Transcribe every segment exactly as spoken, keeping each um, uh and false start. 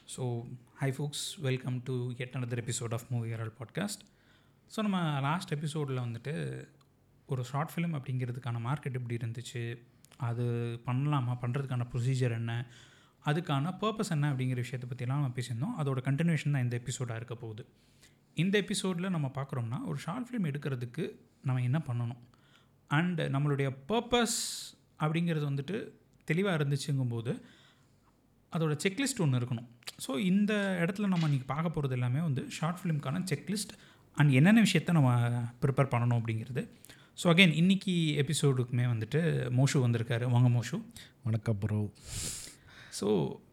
So hi folks, welcome to yet another episode of movie herald podcast. So நம்ம last எபிசோடில் வந்துட்டு ஒரு short film அப்படிங்கிறதுக்கான market எப்படி இருந்துச்சு, அது பண்ணலாமா, பண்ணுறதுக்கான ப்ரொசீஜர் என்ன, அதுக்கான பர்பஸ் என்ன அப்படிங்கிற விஷயத்தை பற்றிலாம் நம்ம பேசியிருந்தோம். அதோட கண்டினியூஷன் தான் இந்த எபிசோடாக இருக்க போகுது. இந்த எபிசோடில் நம்ம பார்க்குறோம்னா ஒரு ஷார்ட் ஃபிலிம் எடுக்கிறதுக்கு நம்ம என்ன பண்ணணும் அண்டு நம்மளுடைய பர்பஸ் அப்படிங்கிறது வந்துட்டு தெளிவாக இருந்துச்சுங்கும்போது அதோட செக்லிஸ்ட் ஒன்று இருக்கணும். ஸோ இந்த இடத்துல நம்ம இன்றைக்கி பார்க்க போகிறது எல்லாமே வந்து ஷார்ட் ஃபிலிம்க்கான செக்லிஸ்ட் அண்ட் என்னென்ன விஷயத்தை நம்ம ப்ரிப்பேர் பண்ணணும் அப்படிங்கிறது. ஸோ அகெயின் இன்றைக்கி எபிசோடுக்குமே வந்துட்டு மோஷு வந்திருக்காரு. வாங்க மோஷு. வணக்கம் ப்ரோ. ஸோ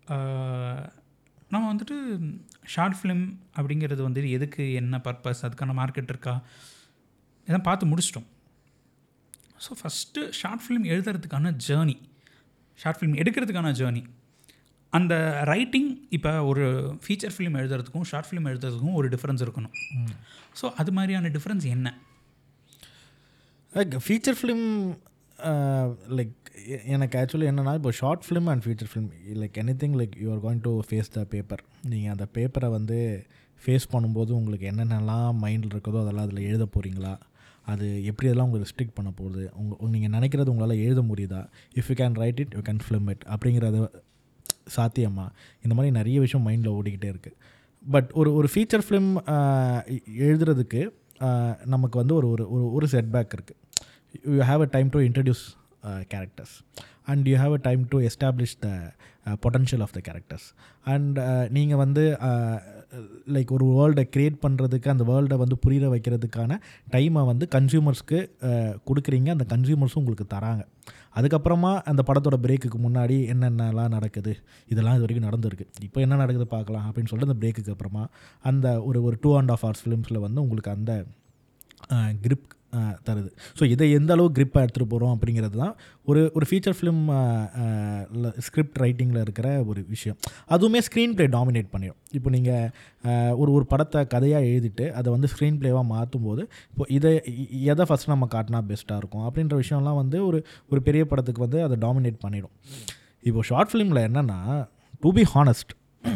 நம்ம வந்துட்டு ஷார்ட் ஃபிலிம் அப்படிங்கிறது வந்து எதுக்கு, என்ன பர்பஸ், அதுக்கான மார்க்கெட் இருக்கா, இதெல்லாம் பார்த்து முடிச்சிட்டோம். ஸோ ஃபஸ்ட்டு ஷார்ட் ஃபிலிம் எழுதுறதுக்கான ஜேர்னி, ஷார்ட் ஃபிலிம் எடுக்கிறதுக்கான ஜேர்னி, அந்த ரைட்டிங். இப்போ ஒரு ஃபீச்சர் ஃபிலிம் எழுதுறதுக்கும் ஷார்ட் ஃபிலிம் எழுதுறதுக்கும் ஒரு டிஃப்ரென்ஸ் இருக்கணும். ஸோ அது மாதிரியான டிஃப்ரென்ஸ் என்ன? லைக் ஃபீச்சர் ஃபிலிம் லைக் எனக்கு ஆக்சுவலி என்னென்னா, இப்போ short film and feature film like anything like you are going to face the paper. நீங்கள் அந்த பேப்பரை வந்து ஃபேஸ் பண்ணும்போது உங்களுக்கு என்னென்னலாம் மைண்டில் இருக்குதோ அதெல்லாம் அதில் எழுத போகிறீங்களா, அது எப்படி அதெல்லாம் உங்களுக்கு ரெஸ்ட்ரிக்ட் பண்ண போகுது, உங்கள் நீங்கள் நினைக்கிறது உங்களால் எழுத முடியுதா, if you can write it you can film it அப்படிங்கிறத சாத்தியமா, இந்த மாதிரி நிறைய விஷயம் மைண்டில் ஓடிக்கிட்டே இருக்குது. பட் ஒரு ஒரு ஃபீச்சர் ஃபிலிம் எழுதுறதுக்கு நமக்கு வந்து ஒரு ஒரு ஒரு செட்பேக் இருக்குது. You have a time to introduce characters and you have a time to establish the potential of the characters. And நீங்கள் வந்து லைக் ஒரு வேர்ல்டை க்ரியேட் பண்ணுறதுக்கு, அந்த வேர்ல்டை வந்து புரிய வைக்கிறதுக்கான டைமை வந்து கன்சியூமர்ஸ்க்கு கொடுக்குறீங்க, அந்த கன்சியூமர்ஸும் உங்களுக்கு தராங்க. அதுக்கப்புறமா அந்த படத்தோட பிரேக்குக்கு முன்னாடி என்னென்னலாம் நடக்குது, இதெல்லாம் இது வரைக்கும் நடந்திருக்கு, இப்போ என்ன நடக்குது பார்க்கலாம் அப்படின்னு சொல்லிட்டு அந்த பிரேக்குக்கு அப்புறமா அந்த ஒரு ஒரு டூ அண்ட் ஆஃப் ஹவர்ஸ் ஃபிலிம்ஸில் வந்து உங்களுக்கு அந்த கிரிப் தருது. ஸோ இதை எந்த அளவு கிரிப்பாக எடுத்துகிட்டு போகிறோம் அப்படிங்கிறது தான் ஒரு ஒரு ஃபீச்சர் ஃபிலிம் ஸ்கிரிப்ட் ரைட்டிங்கில் இருக்கிற ஒரு விஷயம். அதுவுமே ஸ்க்ரீன் ப்ளே டாமினேட் பண்ணிடும். இப்போ நீங்கள் ஒரு ஒரு படத்தை கதையாக எழுதிட்டு அதை வந்து ஸ்க்ரீன் ப்ளேவாக மாற்றும் போது இப்போ இதை எதை ஃபஸ்ட் நம்ம காட்டினா பெஸ்ட்டாக இருக்கும் அப்படின்ற விஷயம்லாம் வந்து ஒரு ஒரு பெரிய படத்துக்கு வந்து அதை டாமினேட் பண்ணிடும். இப்போது ஷார்ட் ஃபிலிமில் என்னென்னா, டு பி ஹானஸ்ட்,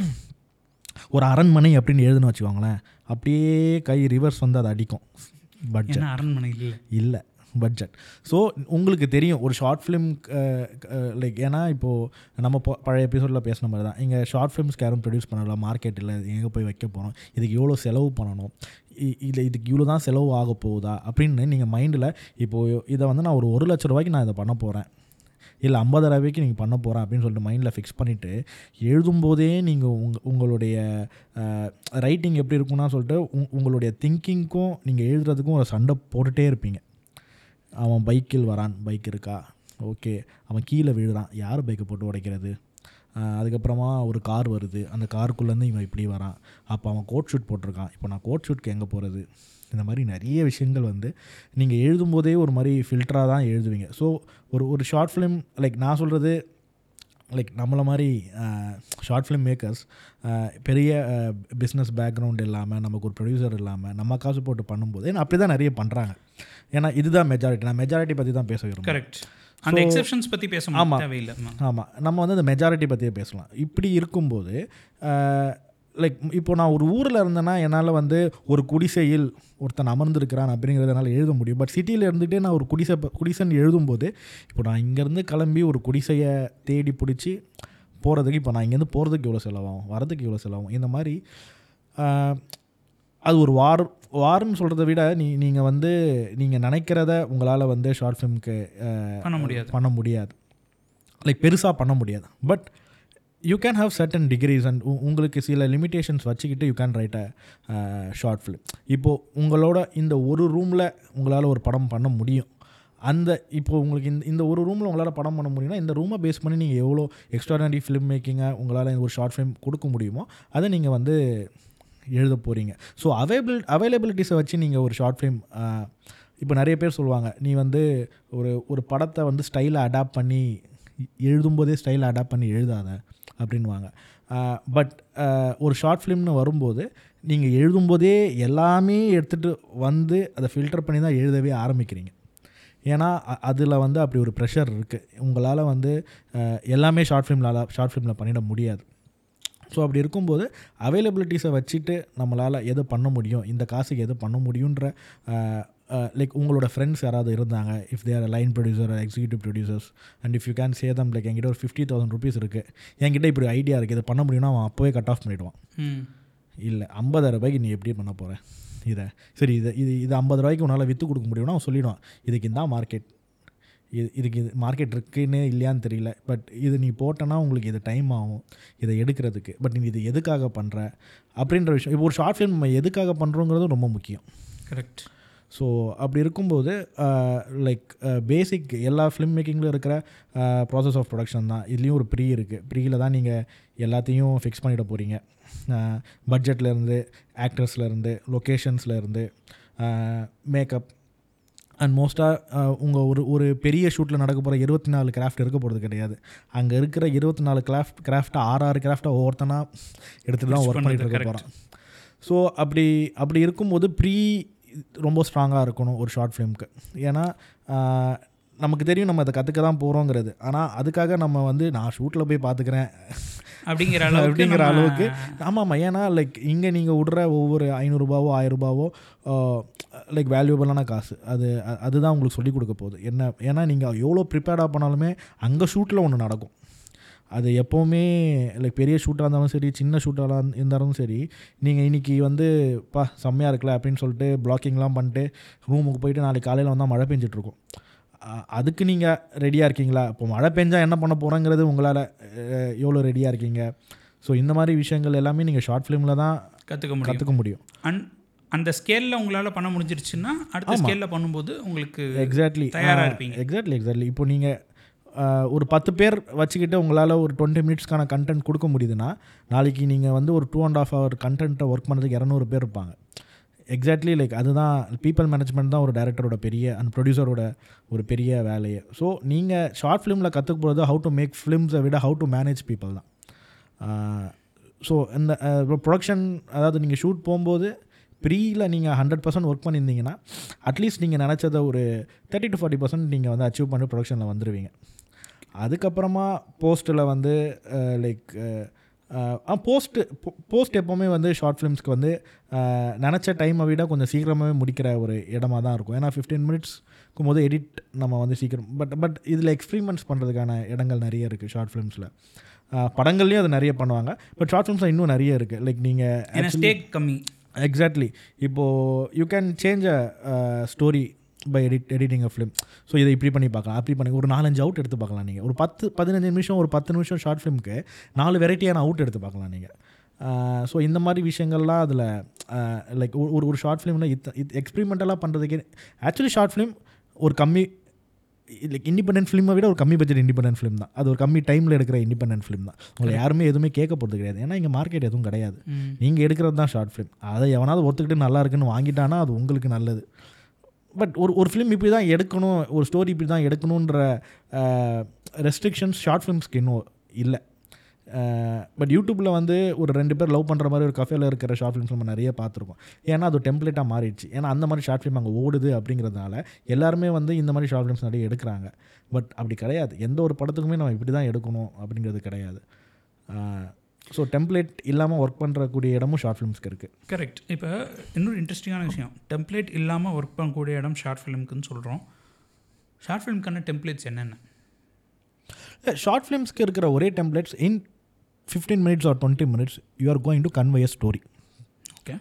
ஒரு அரண்மனை அப்படின்னு எழுதுன்னு வச்சுக்கோங்களேன், அப்படியே கை ரிவர்ஸ் வந்து அதை அடிக்கும். பட்ஜெட் அரண்மனை இல்லை இல்லை பட்ஜெட். ஸோ உங்களுக்கு தெரியும் ஒரு ஷார்ட் ஃபிலிம் லைக், ஏன்னா இப்போது நம்ம பழைய எபிசோடில் பேசின மாதிரி தான், இங்கே ஷார்ட் ஃபிலிம்ஸ்க்கு யாரும் ப்ரொடியூஸ் பண்ணலாம், மார்க்கெட் இல்லை, எங்கே போய் வைக்க போகிறோம், இதுக்கு எவ்வளோ செலவு பண்ணணும், இல்லை இதுக்கு இவ்வளோ தான் செலவு ஆக போகுதா அப்படின்னு நீங்கள் மைண்டில் இப்போது இதை வந்து நான் ஒரு ஒரு லட்ச ரூபாய்க்கு நான் இதை பண்ண போகிறேன், இல்லை ஐம்பதாயிரம் ரூபாய்க்கு நீங்கள் பண்ண போகிறேன் அப்படின்னு சொல்லிட்டு மைண்டில் ஃபிக்ஸ் பண்ணிவிட்டு எழுதும்போதே நீங்கள் உங் உங்களுடைய ரைட்டிங் எப்படி இருக்குன்னா சொல்லிட்டு உங் உங்களுடைய திங்கிங்க்கும் நீங்கள் எழுதுறதுக்கும் ஒரு சண்டை போட்டுகிட்டே இருப்பீங்க. அவன் பைக்கில் வரான், பைக் இருக்கா, ஓகே, அவன் கீழே விழுறான், யார் பைக்கை போட்டு உடைக்கிறது, அதுக்கப்புறமா ஒரு கார் வருது, அந்த காருக்குள்ளேருந்து இவன் இப்படி வரான், அப்போ அவன் கோட் ஷூட் போட்டிருக்கான், இப்போ நான் கோட் ஷூட்க்கு எங்கே போகிறது, இந்த மாதிரி நிறைய விஷயங்கள் வந்து நீங்கள் எழுதும்போதே ஒரு மாதிரி ஃபில்டராக தான் எழுதுவீங்க. ஸோ ஒரு ஒரு ஷார்ட் ஃபிலிம் லைக் நான் சொல்கிறது லைக் நம்மளை மாதிரி ஷார்ட் ஃபிலிம் மேக்கர்ஸ் பெரிய பிஸ்னஸ் பேக்ரவுண்ட் இல்லாமல், நமக்கு ஒரு ப்ரொடியூசர் இல்லாமல் நம்ம காசு போட்டு பண்ணும்போது, ஏன்னா அப்படி தான் நிறைய பண்ணுறாங்க. ஏன்னா இதுதான் மெஜாரிட்டி, நான் மெஜாரிட்டி பற்றி தான் பேச விரும்புகிறேன். கரெக்ட். அந்த எக்ஸெப்ஷன்ஸ் பற்றி பேச தேவையில்லை. ஆமாம், நம்ம வந்து அந்த மெஜாரிட்டி பற்றியே பேசலாம். இப்படி இருக்கும்போது லைக் இப்போ நான் ஒரு ஊரில் இருந்தேன்னா என்னால் வந்து ஒரு குடிசையில் ஒருத்தன் அமர்ந்திருக்கிறான் அப்படிங்கிறத என்னால் எழுத முடியும். பட் சிட்டியில் இருந்துகிட்டே நான் ஒரு குடிசை குடிசைன்னு எழுதும்போது, இப்போ நான் இங்கேருந்து கிளம்பி ஒரு குடிசையை தேடி பிடிச்சி போகிறதுக்கு, இப்போ நான் இங்கேருந்து போகிறதுக்கு எவ்வளோ செலவாகும், வரதுக்கு எவ்வளோ செலவாகும், இந்த மாதிரி அது ஒரு வார் வார்ன்னு சொல்கிறத விட நீ நீங்கள் வந்து நீங்கள் நினைக்கிறத உங்களால் வந்து ஷார்ட் ஃபிலிம்க்கு பண்ண முடியாது பண்ண முடியாது லைக் பெருசாக பண்ண முடியாது. But you can have certain degrees and உங்களுக்கு சில லிமிட்டேஷன்ஸ் வச்சுக்கிட்டு you can write a short film. இப்போது உங்களோட இந்த ஒரு ரூமில் உங்களால் ஒரு படம் பண்ண முடியும். அந்த இப்போது உங்களுக்கு இந்த இந்த ஒரு ரூமில் உங்களால் படம் பண்ண முடியும்னா இந்த ரூமை பேஸ் பண்ணி நீங்கள் எவ்வளோ எக்ஸ்ட்ராடனரி ஃபிலிம் மேக்கிங்காக உங்களால் ஒரு ஷார்ட் ஃபிலிம் கொடுக்க முடியுமோ அதை நீங்கள் வந்து எழுத போகிறீங்க. ஸோ அவைலபிள் அவைலபிலிட்டிஸை வச்சு நீங்கள் ஒரு ஷார்ட் ஃபிலிம், இப்போ நிறைய பேர் சொல்லுவாங்க, நீ வந்து ஒரு ஒரு படத்தை வந்து ஸ்டைலை அடாப்ட் பண்ணி எழுதும்போதே ஸ்டைலை அடாப்ட் பண்ணி எழுதாத அப்படின்வாங்க. பட் ஒரு ஷார்ட் ஃபிலிம்னு வரும்போது நீங்கள் எழுதும்போதே எல்லாமே எடுத்துகிட்டு வந்து அதை ஃபில்டர் பண்ணி தான் எழுதவே ஆரம்பிக்கிறீங்க. ஏன்னா அதில் வந்து அப்படி ஒரு ப்ரெஷர் இருக்குது. உங்களால் வந்து எல்லாமே ஷார்ட் ஃபிலிம்லால் ஷார்ட் ஃபிலிமில் பண்ணிட முடியாது. ஸோ அப்படி இருக்கும்போது அவைலபிலிட்டிஸை வச்சுட்டு நம்மளால் எது பண்ண முடியும், இந்த காசுக்கு எது பண்ண முடியுன்ற லைக் உங்களோட ஃப்ரெண்ட்ஸ் யாராவது இருந்தாங்க, if their line producer executive producers and if you can say them like என்கிட்ட ஒரு ஃபிஃப்டி தௌசண்ட் ருபீஸ் இருக்குது, என்கிட்ட இப்படி ஐடியா இருக்குது, இதை பண்ண முடியும்னா அவன் அப்போவே கட் ஆஃப் பண்ணிவிடுவான். இல்லை ஐம்பதாயிரம் ரூபாய்க்கு நீ எப்படி பண்ண போகிற இதை, சரி இதை இது இது ஐம்பது ரூபாய்க்கு உன்னால் விற்று கொடுக்க முடியும்னா அவன் சொல்லிவிடுவான், இதுக்கு இந்த மார்க்கெட், இது இதுக்கு இது மார்க்கெட் இருக்குன்னு இல்லையான்னு தெரியல, பட் இது நீ போட்டோன்னா உங்களுக்கு இது டைம் ஆகும் இதை எடுக்கிறதுக்கு, பட் நீ இது எதுக்காக பண்ணுற அப்படின்ற விஷயம். இப்போ ஒரு ஷார்ட் ஃபிலிம் நம்ம எதுக்காக பண்ணுறோங்கிறது ரொம்ப முக்கியம். கரெக்ட். ஸோ அப்படி இருக்கும்போது லைக் பேசிக் எல்லா ஃபிலிம் மேக்கிங்கில் இருக்கிற ப்ராசஸ் ஆஃப் ப்ரொடக்ஷன் தான். இதுலேயும் ஒரு ப்ரீ இருக்குது. ப்ரீயில் தான் நீங்கள் எல்லாத்தையும் ஃபிக்ஸ் பண்ணிட போகிறீங்க. பட்ஜெட்லேருந்து, ஆக்டர்ஸ்லேருந்து, லொக்கேஷன்ஸ்லேருந்து, மேக்கப் அண்ட் மோஸ்ட்டாக உங்கள் ஒரு ஒரு பெரிய ஷூட்டில் நடக்க போகிற இருபத்தி நாலு கிராஃப்ட் இருக்க போகிறது கிடையாது. அங்கே இருக்கிற இருபத்தி நாலு கிராஃப்ட் கிராஃப்டை ஆறு ஆறு கிராஃப்டை ஒவ்வொருத்தனாக எடுத்துகிட்டு தான் ஒர்க் பண்ணிகிட்டு இருக்க போகிறான். ஸோ அப்படி அப்படி இருக்கும்போது ப்ரீ ரொம்ப ஸ்ட்ராங்காக இருக்கணும் ஒரு ஷார்ட் ஃபிலிம்க்கு. ஏன்னா நமக்கு தெரியும் நம்ம அதை கற்றுக்க தான் போகிறோங்கிறது, ஆனால் அதுக்காக நம்ம வந்து நான் ஷூட்டில் போய் பார்த்துக்கிறேன் அப்படிங்கிற அப்படிங்கிற அளவுக்கு ஆமாம் ஆமாம். ஏன்னா லைக் இங்கே நீங்கள் விடுற ஒவ்வொரு ஐநூறுரூபாவோ ஆயிரரூபாவோ லைக் வேல்யூபிளான காசு, அது அதுதான் உங்களுக்கு சொல்லிக் கொடுக்க போகுது என்ன. ஏன்னா நீங்கள் எவ்வளோ ப்ரிப்பேர்டாக பண்ணாலுமே அங்கே ஷூட்டில் ஒன்று நடக்கும். அது எப்போவுமே லைக் பெரிய ஷூட்டாக இருந்தாலும் சரி, சின்ன ஷூட்டாக இருந்தாலும் சரி, நீங்கள் இன்றைக்கி வந்து பா செம்மையாக இருக்கல அப்படின்னு சொல்லிட்டு பிளாக்கிங்லாம் பண்ணிட்டு ரூமுக்கு போயிட்டு நாளைக்கு காலையில் வந்தால் மழை பெஞ்சிட்ருக்கும். அதுக்கு நீங்கள் ரெடியாக இருக்கீங்களா? இப்போ மழை பெஞ்சால் என்ன பண்ண போகிறோங்கிறது உங்களால் எவ்வளோ ரெடியாக இருக்கீங்க? ஸோ இந்த மாதிரி விஷயங்கள் எல்லாமே நீங்கள் ஷார்ட் ஃபிலிமில் தான் கற்றுக்க முடியும் கற்றுக்க முடியும் அண்ட் அந்த ஸ்கேலில் உங்களால் பண்ண முடிஞ்சிருச்சுன்னா அடுத்த ஸ்கேலில் பண்ணும்போது உங்களுக்கு எக்ஸாக்ட்லி தயாராக இருப்பீங்க. எக்ஸாக்ட்லி எக்ஸாக்ட்லி இப்போ நீங்கள் ஒரு பத்து பேர் வச்சுக்கிட்டு உங்களால் ஒரு டுவெண்ட்டி மினிட்ஸ்க்கான கண்டென்ட் கொடுக்க முடியுதுன்னா நாளைக்கு நீங்கள் வந்து ஒரு டூ அண்ட் ஆஃப் ஹவர் கண்டென்ட்டை ஒர்க் பண்ணுறதுக்கு இரநூறு பேர் இருப்பாங்க. எக்ஸாக்ட்லி லைக் அதுதான் பீப்பிள் மேனேஜ்மெண்ட் தான் ஒரு டைரக்டரோட பெரிய அண்ட் ப்ரொடியூசரோட ஒரு பெரிய வேலையை. ஸோ நீங்கள் ஷார்ட் ஃபிலிமில் கற்றுக்க போகிறது ஹவு டு மேக் ஃபிலிம்ஸை விட ஹவு டு மேனேஜ் பீப்பிள் தான். ஸோ இந்த ப்ரொடக்ஷன், அதாவது நீங்கள் ஷூட் போகும்போது ப்ரீயில் நீங்கள் ஹண்ட்ரட் பர்சன்ட் ஒர்க் பண்ணியிருந்தீங்கன்னா அட்லீஸ்ட் நீங்கள் நினச்சதை ஒரு தேர்ட்டி டு ஃபார்ட்டி பர்சன்ட் நீங்கள் வந்து அச்சீவ் பண்ணி ப்ரொடக்ஷனில் வந்துடுவீங்க. அதுக்கப்புறமா போஸ்ட்டில் வந்து லைக் போஸ்ட்டு போஸ்ட் எப்போவுமே வந்து ஷார்ட் ஃபிலிம்ஸ்க்கு வந்து நினச்ச டைமை விட கொஞ்சம் சீக்கிரமாகவே முடிக்கிற ஒரு இடமா தான் இருக்கும். ஏன்னா ஃபிஃப்டீன் மினிட்ஸ்க்கும் போது எடிட் நம்ம வந்து சீக்கிரம், பட் பட் இதில் எக்ஸ்பிரிமெண்ட்ஸ் பண்ணுறதுக்கான இடங்கள் நிறைய இருக்குது ஷார்ட் ஃபிலிம்ஸில். படங்கள்லேயும் அது நிறைய பண்ணுவாங்க, பட் ஷார்ட் ஃபிலிம்ஸில் இன்னும் நிறைய இருக்குது. லைக் நீங்கள் ஸ்டேக் கம்மி. எக்ஸாக்ட்லி. இப்போது you can change a story by edit editing a film. So இதை இப்படி பண்ணி பார்க்கலாம், அப்படி பண்ணி ஒரு நாலஞ்சு அவுட் எடுத்து பார்க்கலாம். நீங்கள் ஒரு பத்து பதினஞ்சு நிமிஷம் ஒரு பத்து நிமிஷம் ஷார்ட் ஃபிலிமுக்கு நாலு வெரைட்டியான அவுட் எடுத்து பார்க்கலாம் நீங்கள். ஸோ இந்த மாதிரி விஷயங்கள்லாம் அதில் லைக் ஒரு ஒரு ஷார்ட் ஃபிலிமில் இத் இது எக்ஸ்பிரிமெண்டலாக பண்ணுறதுக்கே ஆக்சுவலி ஷார்ட் ஃபிலிம் ஒரு கம்மி லைக் இண்டிபெண்டன்ட் ஃபிலிமை விட ஒரு கம்மி பட்ஜெட் இண்டிபெண்டன்ட் ஃபிலிம் தான். அது ஒரு கம்மி டைமில் எடுக்கிற இண்டிபெண்டன்ட் ஃபிலிம் தான். உங்களை யாருமே எதுவுமே கேட்க போகிறது கிடையாது. ஏன்னா இங்கே மார்க்கெட் எதுவும் கிடையாது. நீங்கள் எடுக்கிறது தான் ஷார்ட் ஃபிலிம். அதை எவனாவது ஒத்துக்கிட்டு நல்லா இருக்குன்னு வாங்கிட்டானா அது உங்களுக்கு நல்லது. பட் ஒரு ஒரு ஃபிலிம் இப்படி தான் எடுக்கணும், ஒரு ஸ்டோரி இப்படி தான் எடுக்கணுன்ற ரெஸ்ட்ரிக்ஷன்ஸ் ஷார்ட் ஃபிலிம்ஸ்க்கு இன்னும் இல்லை. பட் யூடியூப்பில் வந்து ஒரு ரெண்டு பேர் லவ் பண்ணுற மாதிரி ஒரு கஃபேல இருக்கிற ஷார்ட் ஃபிலிம்ஸ் நம்ம நிறைய பார்த்துருக்கோம். ஏன்னா அது டெம்ப்ளேட்டாக மாறிடுச்சு. ஏன்னா அந்த மாதிரி ஷார்ட் ஃபிலிம் அங்கே ஓடுது அப்படிங்கிறதுனால எல்லாருமே வந்து இந்த மாதிரி ஷார்ட் ஃபிலிம்ஸ் நிறைய எடுக்கிறாங்க. பட் அப்படி கிடையாது. எந்த ஒரு படத்துக்குமே நம்ம இப்படி தான் எடுக்கணும் அப்படிங்கிறது கிடையாது. ஸோ டெம்ப்ளேட் இல்லாமல் ஒர்க் பண்ணுறக்கூடிய இடமும் ஷார்ட் ஃபிலிம்ஸ்க்கு இருக்குது. கரெக்ட். இப்போ இன்னொரு இன்ட்ரெஸ்டிங்கான விஷயம், டெம்ப்ளேட் இல்லாமல் ஒர்க் பண்ணக்கூடிய இடம் ஷார்ட் ஃபிலிம்க்குன்னு சொல்கிறோம். ஷார்ட் ஃபிலிம்க்கான டெம்ப்ளேட்ஸ் என்னென்ன? ஷார்ட் ஃபிலிம்ஸ்க்கு இருக்கிற ஒரே templates in fifteen minutes or twenty minutes you are going to convey a story. Okay.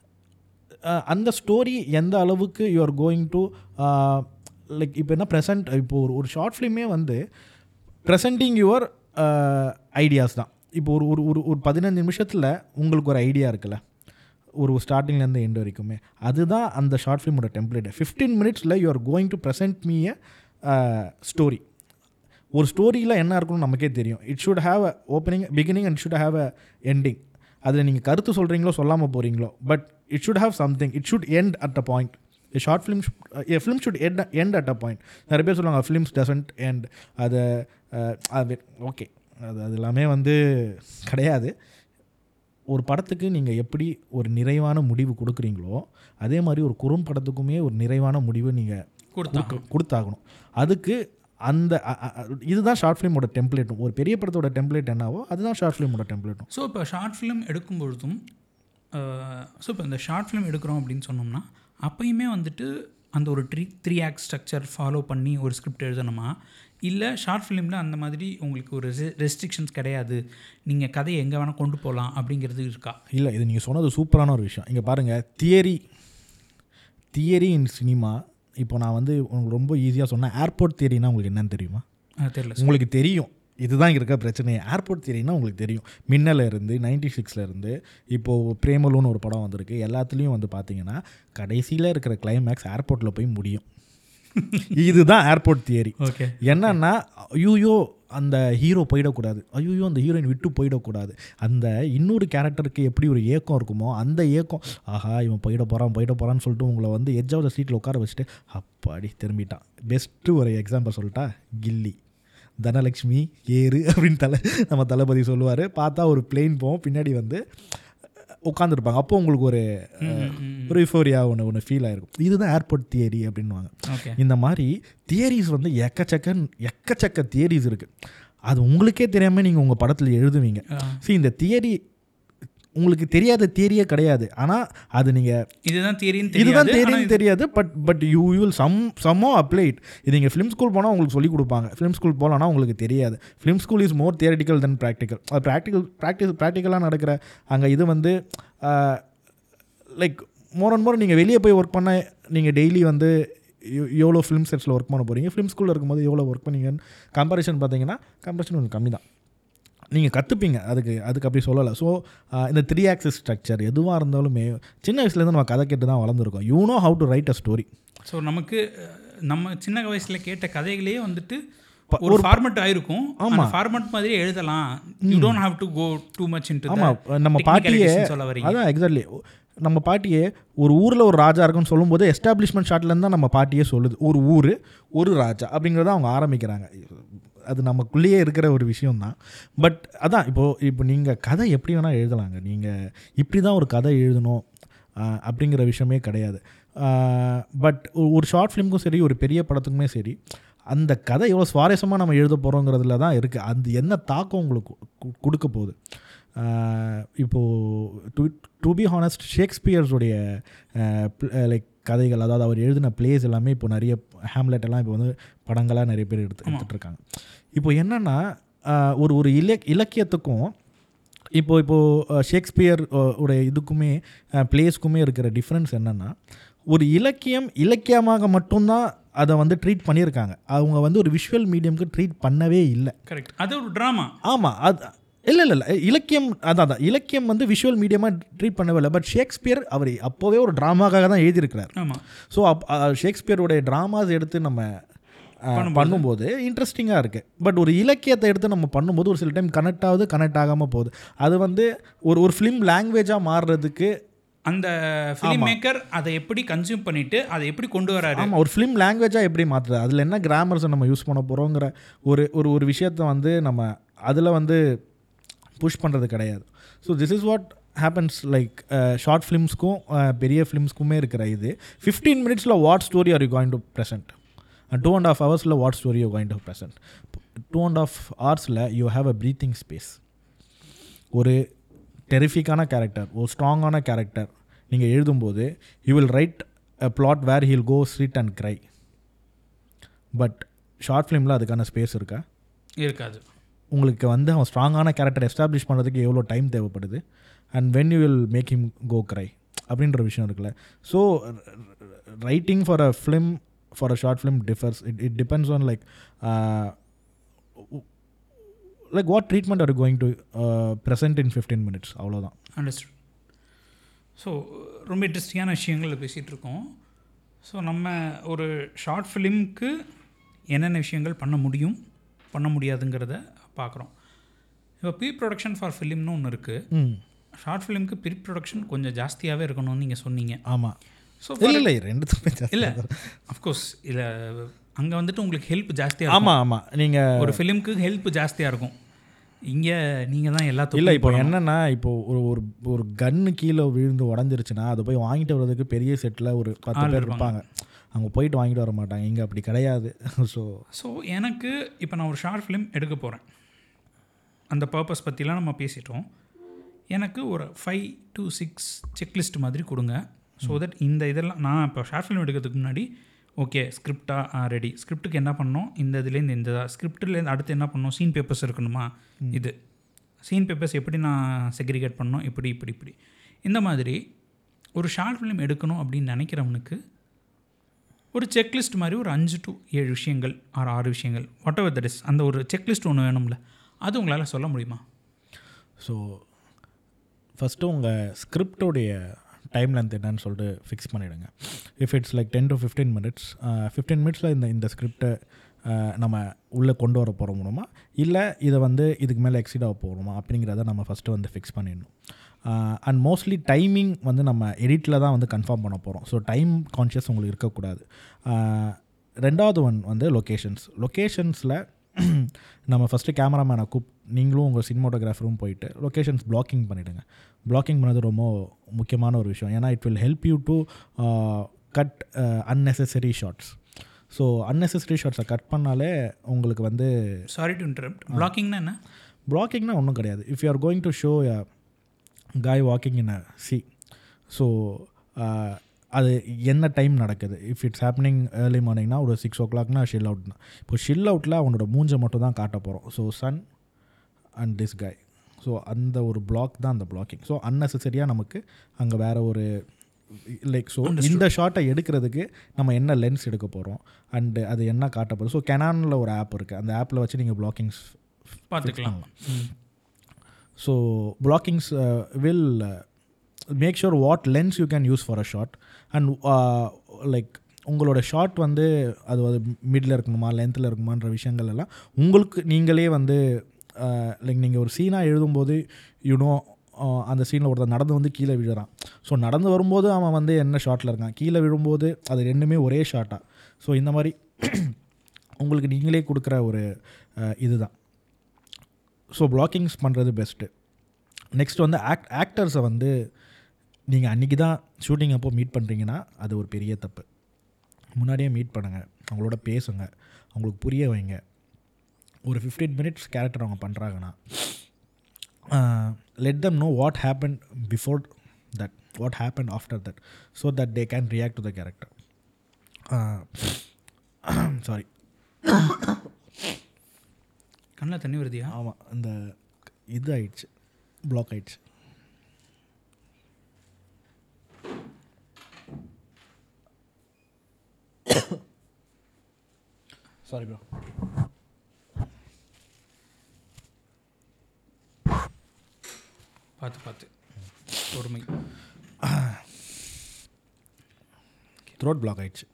அந்த ஸ்டோரி எந்த அளவுக்கு you are going to like இப்போ என்ன ப்ரெசென்ட், இப்போ ஒரு ஒரு ஷார்ட் ஃபிலிமே வந்து ப்ரெசென்டிங் யுவர் ஐடியாஸ் தான். இப்போ ஒரு ஒரு ஒரு ஒரு பதினஞ்சு நிமிஷத்தில் உங்களுக்கு ஒரு ஐடியா இருக்குல்ல, ஒரு ஸ்டார்டிங்லேருந்து எண்டு வரைக்குமே, அதுதான் அந்த ஷார்ட் ஃபிலிமோட டெம்ப்ளேட். ஃபிஃப்டீன் மினிட்ஸில் you are going to present me a story. ஒரு ஸ்டோரியில் என்ன இருக்கணும்னு நமக்கே தெரியும். It should have a opening, beginning and should have a ending. அதில் நீங்கள் கருத்து சொல்கிறீங்களோ சொல்லாமல் போகிறீங்களோ, but it should have something. It should end at a point. A short film, a film should end, end at a point. நிறைய பேர் சொல்லுவாங்க films doesn't end. அது அது ஓகே, அது அது எல்லாமே வந்து கிடையாது. ஒரு படத்துக்கு நீங்கள் எப்படி ஒரு நிறைவான முடிவு கொடுக்குறீங்களோ அதே மாதிரி ஒரு குறும்படத்துக்குமே ஒரு நிறைவான முடிவு நீங்கள் கொடுத்தாகணும். அதுக்கு அந்த இதுதான் ஷார்ட் ஃபிலிமோட டெம்ப்ளேட்டும். ஒரு பெரிய படத்தோட டெம்ப்ளேட் என்னவோ அதுதான் ஷார்ட் ஃபிலிமோட டெம்ப்ளேட்டும். ஸோ இப்போ ஷார்ட் ஃபிலிம் எடுக்கும் பொழுதும் ஸோ இப்போ இந்த ஷார்ட் ஃபிலிம் எடுக்கிறோம் அப்படின்னு சொன்னோம்னா அப்போயுமே வந்துட்டு அந்த ஒரு three three act structure follow பண்ணி ஒரு ஸ்கிரிப்ட் எழுதணுமா, இல்லை ஷார்ட் ஃபிலிமில் அந்த மாதிரி உங்களுக்கு ஒரு ரெஸ்ட்ரிக்ஷன்ஸ் கிடையாது, நீங்கள் கதையை எங்கே வேணால் கொண்டு போகலாம் அப்படிங்கிறது இருக்கா? இல்லை, இது நீங்கள் சொன்னது சூப்பரான ஒரு விஷயம். இங்கே பாருங்கள், தியரி தியரி இன் சினிமா. இப்போ நான் வந்து உங்களுக்கு ரொம்ப ஈஸியாக சொன்னேன், ஏர்போர்ட் தியரினா உங்களுக்கு என்னன்னு தெரியுமா? தெரியல. உங்களுக்கு தெரியும், இதுதான் இருக்க பிரச்சனை. ஏர்போர்ட் தியரினா உங்களுக்கு தெரியும். மின்னல இருந்து நைன்டி சிக்ஸில் இருந்து இப்போது பிரேமலுன்னு ஒரு படம் வந்திருக்கு. எல்லாத்துலேயும் வந்து பார்த்தீங்கன்னா கடைசியில் இருக்கிற கிளைமேக்ஸ் ஏர்போர்ட்டில் போய் முடியும். இதுதான் ஏர்போர்ட் தியரி. ஓகே, என்னன்னா ஐயோ அந்த ஹீரோ போயிடக்கூடாது, ஐயோ அந்த ஹீரோயின் விட்டு போயிடக்கூடாது, அந்த இன்னொரு கேரக்டருக்கு எப்படி ஒரு ஏக்கம் இருக்குமோ அந்த ஏக்கம், ஆஹா இவன் போயிட போகிறான் போயிட போகிறான்னு சொல்லிட்டு உங்களை வந்து எட்ஜ் ஆஃப் த சீட்டில் உட்கார வச்சுட்டு அப்பாடி திரும்பிட்டான். பெஸ்ட்டு ஒரு எக்ஸாம்பிள் சொல்லிட்டா, கில்லி. தனலக்ஷ்மி ஏறு அப்படின்னு தலை நம்ம தளபதி சொல்லுவார். பார்த்தா ஒரு பிளெயின் போவோம், பின்னாடி வந்து உட்காந்துருப்பாங்க. அப்போ உங்களுக்கு ஒரு ஒரு யூஃபோரியா ஒன்று ஒன்று ஃபீல் ஆகிருக்கும். இதுதான் ஏர்போர்ட் தியரி அப்படின்வாங்க. இந்த மாதிரி தியரிஸ் வந்து எக்கச்சக்க எக்கச்சக்க தியரிஸ் இருக்குது. அது உங்களுக்கே தெரியாமல் நீங்கள் உங்கள் படத்தில் எழுதுவீங்க. சரி, இந்த தியரி உங்களுக்கு தெரியாத தியரியே கிடையாது. ஆனால் அது நீங்கள் இதுதான் தியரின்னு இதுதான் தியரின்னு தெரியாது. But but you will some somehow applied. இது நீங்கள் ஃபிலிம் ஸ்கூல் போனால் உங்களுக்கு சொல்லிக் கொடுப்பாங்க. ஃபிலிம் ஸ்கூல் போகலன்னா உங்களுக்கு தெரியாது. Film school is more theoretical than practical. அது ப்ராக்டிக்கல் ப்ராக்டிஸ் ப்ராக்டிக்கலாக நடக்கிற அங்கே இது வந்து லைக் மோர் அண்ட் மோர் நீங்கள் வெளியே போய் ஒர்க் பண்ண நீங்கள் டெய்லி வந்து எவ்வளோ ஃபிலிம் செட்ஸில் ஒர்க் பண்ண போகிறீங்க, ஃபிலிம் ஸ்கூலில் இருக்கும்போது எவ்வளோ ஒர்க் பண்ணீங்கன்னு கம்பேரிஷன் பார்த்தீங்கன்னா கம்பேரிஷன் கொஞ்சம் கம்மி தான். நீங்கள் கற்றுப்பீங்க, அதுக்கு அதுக்கு அப்படி சொல்லலை. ஸோ இந்த த்ரீ ஆக்சிஸ் ஸ்ட்ரக்சர் எதுவாக இருந்தாலுமே சின்ன வயசுலேருந்து நம்ம கதை கேட்டு தான் வளர்ந்துருக்கோம். You know how to write a story. So நமக்கு நம்ம சின்ன வயசில் கேட்ட கதைகளே வந்துட்டு ஒரு ஃபார்மட் ஆயிருக்கும். ஆமாம், ஃபார்மட் மாதிரி எழுதலாம். You don't have to go too much into. ஆமாம், நம்ம பாட்டியே அதான் எக்ஸாக்ட்லி நம்ம பாட்டியே ஒரு ஊரில் ஒரு ராஜா இருக்குன்னு சொல்லும்போது எஸ்டாப்ளிஷ்மெண்ட் ஷாட்லேருந்து தான் நம்ம பாட்டியே சொல்லுது ஒரு ஊர் ஒரு ராஜா அப்படிங்கிறத அவங்க ஆரம்பிக்கிறாங்க. அது நமக்குள்ளேயே இருக்கிற ஒரு விஷயந்தான். பட் அதான் இப்போது இப்போ நீங்கள் கதை எப்படி வேணால் எழுதலாங்க. நீங்கள் இப்படி தான் ஒரு கதை எழுதணும் அப்படிங்கிற விஷயமே கிடையாது. பட் ஒரு ஷார்ட் ஃபிலிமுக்கும் சரி ஒரு பெரிய படத்துக்குமே சரி அந்த கதை எவ்வளோ சுவாரஸ்யமாக நம்ம எழுத போகிறோங்கிறதுல தான் இருக்குது. அது என்ன தாக்கம் உங்களுக்கு கொடுக்க போகுது. இப்போது டு டு பி ஹானஸ்ட் ஷேக்ஸ்பியர்ஸுடைய லைக் கதைகள், அதாவது அவர் எழுதின பிளேஸ் எல்லாமே இப்போ நிறைய ஹேம்லெட் எல்லாம் இப்போ வந்து படங்களாக நிறைய பேர் எடுத்து எடுத்துகிட்ருக்காங்க. இப்போ என்னென்னா ஒரு ஒரு இலக் இலக்கியத்துக்கும் இப்போது இப்போது ஷேக்ஸ்பியர் உடைய இதுக்குமே பிளேஸ்க்குமே இருக்கிற டிஃப்ரென்ஸ் என்னென்னா, ஒரு இலக்கியம் இலக்கியமாக மட்டும்தான் அதை வந்து ட்ரீட் பண்ணியிருக்காங்க. அவங்க வந்து ஒரு விஷுவல் மீடியமுக்கு ட்ரீட் பண்ணவே இல்லை. கரெக்ட், அது ஒரு ட்ராமா. ஆமாம், அது இல்லை இல்லை இல்லை இலக்கியம் அதான் தான் இலக்கியம் வந்து விஷுவல் மீடியமாக ட்ரீட் பண்ணவே இல்லை. பட் ஷேக்ஸ்பியர் அவர் அப்போவே ஒரு ட்ராமாக்காக தான் எழுதியிருக்கிறார். ஆமாம். ஸோ அப் ஷேக்ஸ்பியருடைய ட்ராமாஸ் எடுத்து நம்ம பண்ணும்போது இன்ட்ரெஸ்டிங்காக இருக்குது. பட் ஒரு இலக்கியத்தை எடுத்து நம்ம பண்ணும்போது ஒரு சில டைம் கனெக்ட் ஆகுது, கனெக்ட் ஆகாமல் போகுது. அது வந்து ஒரு ஒரு ஃபிலிம் லாங்குவேஜாக மாறுறதுக்கு அந்த ஃபிலிம் மேக்கர் அதை எப்படி கன்சியூம் பண்ணிவிட்டு அதை எப்படி கொண்டு வராரு. ஆமாம், ஒரு ஃபிலிம் லாங்குவேஜாக எப்படி மாற்றுறது, அதில் என்ன கிராமர்ஸை நம்ம யூஸ் பண்ண போகிறோங்கிற ஒரு ஒரு ஒரு விஷயத்தை வந்து நம்ம அதில் வந்து புஷ் பண்ணுறது கிடையாது. So this is what happens like short ஃபிலிம்ஸ்க்கும் பெரிய ஃபிலிம்ஸ்க்குமே இருக்கிற இது. ஃபிஃப்டீன் மினிட்ஸில் what story are you going to present, two and half ஹவர்ஸில் what story you going to present. Two and half ஹவர்ஸில் you have a breathing space. ஒரு டெரிஃபிக்கான கேரக்டர், ஒரு ஸ்ட்ராங்கான கேரக்டர் நீங்கள் எழுதும்போது you will write a plot where he'll go sit and cry. But short ஃபிலிமில் அதுக்கான ஸ்பேஸ் இருக்கா? இருக்காது. உங்களுக்கு வந்து அவன் ஸ்ட்ராங்கான கேரக்டர் எஸ்டாப்ளிஷ் பண்ணுறதுக்கு எவ்வளோ டைம் தேவைப்படுது, and when you will make him go cry அப்படின்ற விஷயம் இருக்குல்ல. So writing for a film for a short film differs. It it depends on like like what treatment are going to present in fifteen minutes, அவ்வளோதான். Understood. So ரொம்ப இன்ட்ரெஸ்டிங்கான விஷயங்கள் பேசிகிட்டு இருக்கோம். So நம்ம ஒரு ஷார்ட் ஃபிலிம்க்கு என்னென்ன விஷயங்கள் பண்ண முடியும் பண்ண முடியாதுங்கிறத பார்க்குறோம். இப்போ ப்ரீ ப்ரொடக்ஷன் ஃபார் ஃபிலிம்னு ஒன்று இருக்குது. ஷார்ட் ஃபிலிம்க்கு ப்ரீ ப்ரொடக்ஷன் கொஞ்சம் ஜாஸ்தியாகவே இருக்கணும்னு நீங்கள் சொன்னீங்க. ஆமாம். ஸோ இல்லை இல்லை ரெண்டுத்துமே இல்லை, அஃப்கோர்ஸ் இல்லை, அங்கே வந்துட்டு உங்களுக்கு ஹெல்ப் ஜாஸ்தியாக. ஆமாம் ஆமாம், நீங்கள் ஒரு ஃபிலிம்க்கு ஹெல்ப் ஜாஸ்தியாக இருக்கும். இங்கே நீங்கள் தான் எல்லாத்துக்கும். இல்லை, இப்போ என்னென்னா இப்போது ஒரு ஒரு ஒரு கன்று கீழே விழுந்து உடஞ்சிருச்சுன்னா அதை போய் வாங்கிட்டு வர்றதுக்கு பெரிய செட்டில் ஒரு பத்து பேர் இருப்பாங்க. அவங்க போயிட்டு வாங்கிட்டு வர மாட்டாங்க. இங்கே அப்படி கிடையாது. ஸோ ஸோ எனக்கு இப்போ நான் ஒரு ஷார்ட் ஃபிலிம் எடுக்க போகிறேன், அந்த பர்பஸ் பற்றிலாம் நம்ம பேசிட்டோம். எனக்கு ஒரு ஃபைவ் டு சிக்ஸ் செக்லிஸ்ட் மாதிரி கொடுங்க. ஸோ தட் இந்த இதெல்லாம் நான் இப்போ ஷார்ட் ஃபிலிம் எடுக்கிறதுக்கு முன்னாடி ஓகே ஸ்கிரிப்டாக ரெடி, ஸ்கிரிப்டுக்கு என்ன பண்ணோம், இந்த இதுலேருந்து இந்த ஸ்கிரிப்டுலேருந்து அடுத்து என்ன பண்ணோம், சீன் பேப்பர்ஸ் இருக்கணுமா, இது சீன் பேப்பர்ஸ் எப்படி நான் செக்ரிகேட் பண்ணணும், இப்படி இப்படி இப்படி இந்த மாதிரி ஒரு ஷார்ட் ஃபிலிம் எடுக்கணும் அப்படின்னு நினைக்கிறவனுக்கு ஒரு செக்லிஸ்ட் மாதிரி ஒரு அஞ்சு டு ஏழு விஷயங்கள் ஆறு ஆறு விஷயங்கள் வாட் எவர் தட் இஸ், அந்த ஒரு செக்லிஸ்ட் ஒன்று வேணும்ல, அது உங்களால் சொல்ல முடியுமா? ஸோ ஃபஸ்ட்டு உங்கள் ஸ்கிரிப்டோடைய டைம் லென்த் என்னன்னு சொல்லிட்டு ஃபிக்ஸ் பண்ணிவிடுங்க. If it's like ten to fifteen minutes fifteen மினிட்ஸில் இந்த இந்த ஸ்கிரிப்டை நம்ம உள்ளே கொண்டு வர போகிறோமா, இல்லை இதை வந்து இதுக்கு மேலே எக்ஸிட் ஆக போகிறோமா அப்படிங்கிறத நம்ம ஃபஸ்ட்டு வந்து ஃபிக்ஸ் பண்ணிடணும். அண்ட் மோஸ்ட்லி டைமிங் வந்து நம்ம எடிட்டில் தான் வந்து கன்ஃபார்ம் பண்ண போகிறோம். ஸோ டைம் கான்ஷியஸ் உங்களுக்கு இருக்கக்கூடாது. ரெண்டாவது ஒன் வந்து லொக்கேஷன்ஸ். லொக்கேஷன்ஸில் நம்ம ஃபஸ்ட்டு கேமராமேனை கூப் நீங்களும் உங்கள் சினிமோட்டோகிராஃபரும் போயிட்டு லொக்கேஷன்ஸ் பிளாக்கிங் பண்ணிவிடுங்க. பிளாக்கிங் பண்ணது ரொம்ப முக்கியமான ஒரு விஷயம். ஏன்னா it will help you to cut unnecessary shots. So unnecessary ஷார்ட்ஸை கட் பண்ணாலே உங்களுக்கு வந்து சாரி டு இன்டரப்ட், பிளாக்கிங்னா என்ன? பிளாக்கிங்னா ஒன்றும் கிடையாது. If you are going to show a guy walking in a sea, so அது என்ன டைம் நடக்குது, இஃப் இட்ஸ் ஹேப்பனிங் ஏர்லி மார்னிங்னா ஒரு சிக்ஸ் ஓ கிளாக்னா ஷில் அவுட்னா, இப்போ ஷில் அவுட்டில் அவனோட மூஞ்சை மட்டும் தான் காட்ட போகிறோம். So sun and this guy, so அந்த ஒரு பிளாக் தான் அந்த பிளாக்கிங். ஸோ அன்னெசரியாக நமக்கு அங்கே வேறு ஒரு லைக் ஸோ இந்த ஷார்ட்டை எடுக்கிறதுக்கு நம்ம என்ன லென்ஸ் எடுக்க போகிறோம் அண்டு அது என்ன காட்ட போகிறோம். ஸோ கெனானில் ஒரு ஆப் இருக்குது, அந்த ஆப்பில் வச்சு நீங்கள் பிளாக்கிங்ஸ் பார்த்துக்கலாம். So blockings will make sure what lens you can use for a short and like உங்களோட ஷார்ட் வந்து அது அது மிடில் இருக்கணுமா லென்த்தில் இருக்குமான்ற விஷயங்கள் எல்லாம் உங்களுக்கு நீங்களே வந்து லைக் நீங்கள் ஒரு சீனாக எழுதும்போது யூனோ அந்த சீனில் ஒருத்தர் நடந்து வந்து கீழே விழுறான். ஸோ நடந்து வரும்போது அவன் வந்து என்ன ஷார்ட்டில் இருக்கான், கீழே விழும்போது அது ரெண்டுமே ஒரே ஷார்ட்டாக. ஸோ இந்த மாதிரி உங்களுக்கு நீங்களே கொடுக்குற ஒரு இதுதான். ஸோ பிளாக்கிங்ஸ் பண்ணுறது பெஸ்ட்டு. நெக்ஸ்ட் வந்து ஆக்ட் ஆக்டர்ஸை வந்து நீங்கள் அன்றைக்கி தான் ஷூட்டிங் அப்போ மீட் பண்ணுறீங்கன்னா அது ஒரு பெரிய தப்பு. முன்னாடியே மீட் பண்ணுங்கள், அவங்களோட பேசுங்க, அவங்களுக்கு புரிய வைங்க. ஒரு ஃபிஃப்டீன் மினிட்ஸ் கேரக்டர் அவங்க பண்ணுறாங்கன்னா let them know what happened before that, what happened after that, so that they can react to the character. uh, sorry கண்ணில் தண்ணி வருதியா? ஆமாம், இந்த இது ஆயிடுச்சு, பிளாக் ஆயிடுச்சு. Sorry bro. பார்த்து பார்த்து பொறுமை. த்ரோட் பிளாக் ஆயிடுச்சு.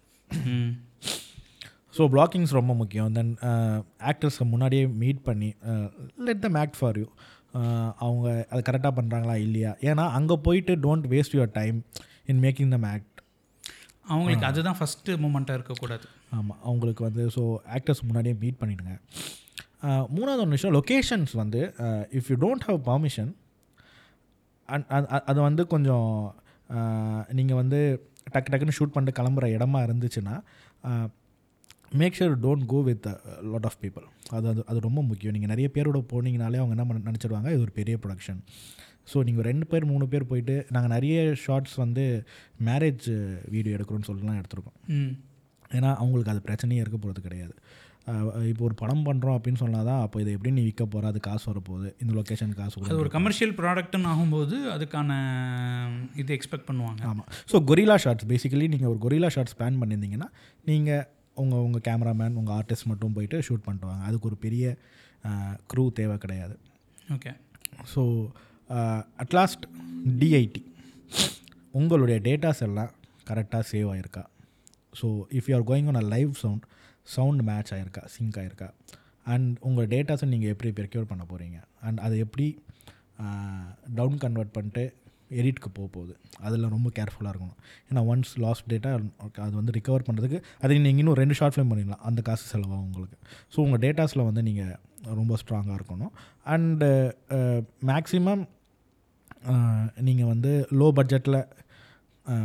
ஸோ பிளாக்கிங்ஸ் ரொம்ப முக்கியம். தென் ஆக்டர்ஸை முன்னாடியே மீட் பண்ணி let them act for you. அவங்க அதை கரெக்டாக பண்ணுறாங்களா இல்லையா, ஏன்னா அங்கே போயிட்டு don't waste your time in making them act. அவங்களுக்கு அதுதான் ஃபஸ்ட்டு மூமெண்ட்டாக இருக்கக்கூடாது. ஆமாம், அவங்களுக்கு வந்து ஸோ ஆக்டர்ஸ் முன்னாடியே மீட் பண்ணிவிடுங்க. மூணாவது ஒன்று விஷயம், லொக்கேஷன்ஸ் வந்து if you don't have permission and அது வந்து கொஞ்சம் நீங்கள் வந்து டக்கு டக்குன்னு ஷூட் பண்ணிட்டு கிளம்புற இடமா இருந்துச்சுன்னா make sure don't go with lot of people. அது அது அது ரொம்ப முக்கியம். நீங்கள் நிறைய பேரோட போனீங்கனாலே அவங்க என்ன பண்ண நினச்சிடுவாங்க, இது ஒரு பெரிய ப்ரொடக்ஷன். ஸோ நீங்கள் ரெண்டு பேர் மூணு பேர் போயிட்டு நாங்கள் நிறைய ஷார்ட்ஸ் வந்து மேரேஜ் வீடியோ எடுக்கிறோன்னு சொல்லிட்டுலாம் எடுத்துருக்கோம். ஏன்னா அவங்களுக்கு அது பிரச்சனையே இருக்க போகிறது கிடையாது. இப்போ ஒரு படம் பண்ணுறோம் அப்படின்னு சொன்னால் தான் அப்போ இதை எப்படி நீ விற்க போகிற, அது காசு வரப்போகுது, இந்த லொக்கேஷன் காசு, அது ஒரு கமர்ஷியல் ப்ராடக்ட்னு ஆகும்போது அதுக்கான இது எக்ஸ்பெக்ட் பண்ணுவாங்க. ஆமாம். ஸோ கொரில்லா ஷார்ட்ஸ் பேசிக்கலி நீங்கள் ஒரு கொரில்லா ஷார்ட்ஸ் பிளான் பண்ணியிருந்தீங்கன்னா நீங்கள் உங்கள் உங்கள் கேமராமேன் உங்கள் ஆர்டிஸ்ட் மட்டும் போயிட்டு ஷூட் பண்ணிட்டு வாங்க. அதுக்கு ஒரு பெரிய க்ரூ தேவை கிடையாது. ஓகே. ஸோ அட்லாஸ்ட் டிஐடி உங்களுடைய டேட்டாஸ் எல்லாம் கரெக்டாக சேவ் ஆகிருக்கா. So if you are going on a live sound sound match ஆகிருக்கா, சிங்க் ஆகிருக்கா, அண்ட் உங்கள் டேட்டாஸை நீங்கள் எப்படி ப்ரெக்யூர் பண்ண போகிறீங்க அண்ட் அதை எப்படி டவுன் கன்வெர்ட் பண்ணிட்டு எடிட்க்கு போக போகுது, அதில் ரொம்ப கேர்ஃபுல்லாக இருக்கணும். ஏன்னா ஒன்ஸ் லாஸ்ட் டேட்டா அது வந்து ரிகவர் பண்ணுறதுக்கு அது நீங்கள் இன்னும் ரெண்டு ஷார்ட் ஃபிலிம் பண்ணிடலாம், அந்த காசு செலவாகும் உங்களுக்கு. ஸோ உங்கள் டேட்டாஸில் வந்து நீங்கள் ரொம்ப ஸ்ட்ராங்காக இருக்கணும். அண்டு மேக்ஸிமம் நீங்கள் வந்து லோ பட்ஜெட்டில்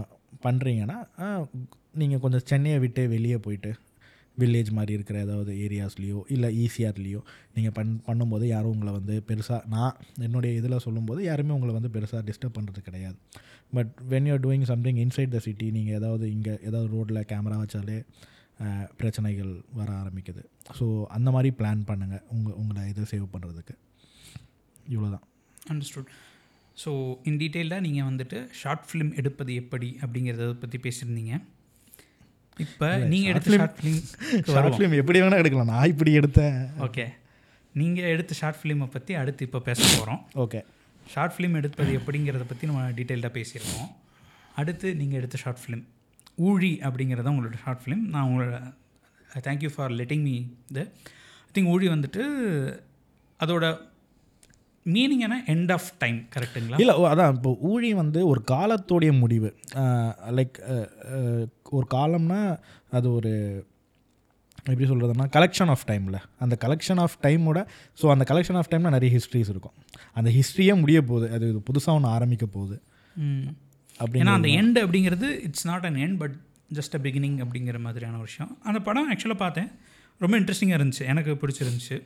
பண்ணுறீங்கன்னா நீங்கள் கொஞ்சம் சென்னையை விட்டு வெளியே போயிட்டு வில்லேஜ் மாதிரி இருக்கிற ஏதாவது ஏரியாஸ்லேயோ இல்லை ஈசிஆர்லேயோ நீங்கள் பண் பண்ணும்போது யாரும் உங்களை வந்து பெருசாக நான் என்னுடைய இதில் சொல்லும்போது யாருமே உங்களை வந்து பெருசாக டிஸ்டர்ப் பண்ணுறது கிடையாது. But when you're doing something inside the city, நீங்கள் ஏதாவது இங்கே ஏதாவது ரோட்டில் கேமரா வச்சாலே பிரச்சனைகள் வர ஆரம்பிக்குது. ஸோ அந்த மாதிரி பிளான் பண்ணுங்கள் உங்கள் உங்களை இதை சேவ் பண்ணுறதுக்கு. இவ்வளோதான். அண்டர்ஸ்டுட். ஸோ இன் டீட்டெயிலாக நீங்கள் வந்துட்டு ஷார்ட் ஃபிலிம் எடுப்பது எப்படி அப்படிங்கிறத பற்றி பேசியிருந்தீங்க. இப்போ நீங்கள் எடுத்த ஷார்ட் ஃபிலிம் ஷார்ட் ஃபிலிம் எப்படி வேணால் எடுக்கலாம். நான் இப்படி எடுத்தேன். ஓகே, நீங்கள் எடுத்த ஷார்ட் ஃபிலிமை பற்றி அடுத்து இப்போ பேச போகிறோம். ஓகே, ஷார்ட் ஃபிலிம் எடுப்பது எப்படிங்கிறத பற்றி நம்ம டீட்டெயில்டாக பேசியிருக்கோம். அடுத்து நீங்கள் எடுத்த ஷார்ட் ஃபிலிம் ஊழி அப்படிங்கிறத உங்களோட ஷார்ட் ஃபிலிம். நான் உங்களோட thank you for letting me the I think Oozhi வந்துட்டு அதோட மீனிங் என்ன எண்ட் ஆஃப் டைம் கரெக்டுங்களா? இல்லை, அதான் இப்போ ஊழி வந்து ஒரு காலத்தோடைய முடிவு. லைக் ஒரு காலம்னா அது ஒரு எப்படி சொல்கிறதுனா கலெக்ஷன் ஆஃப் டைமில் அந்த கலெக்ஷன் ஆஃப் டைமோட ஸோ அந்த கலெக்ஷன் ஆஃப் டைமில் நிறைய ஹிஸ்ட்ரிஸ் இருக்கும். அந்த ஹிஸ்ட்ரியே முடிய போகுது, அது புதுசாக ஒன்று ஆரம்பிக்க போகுது. ஏன்னா அந்த எண்ட் அப்படிங்கிறது it's not an end but just a beginning அப்படிங்கிற மாதிரியான ஒரு விஷயம். அந்த படம் ஆக்சுவலாக பார்த்தேன், ரொம்ப இன்ட்ரெஸ்டிங்காக இருந்துச்சு, எனக்கு பிடிச்சிருந்துச்சு.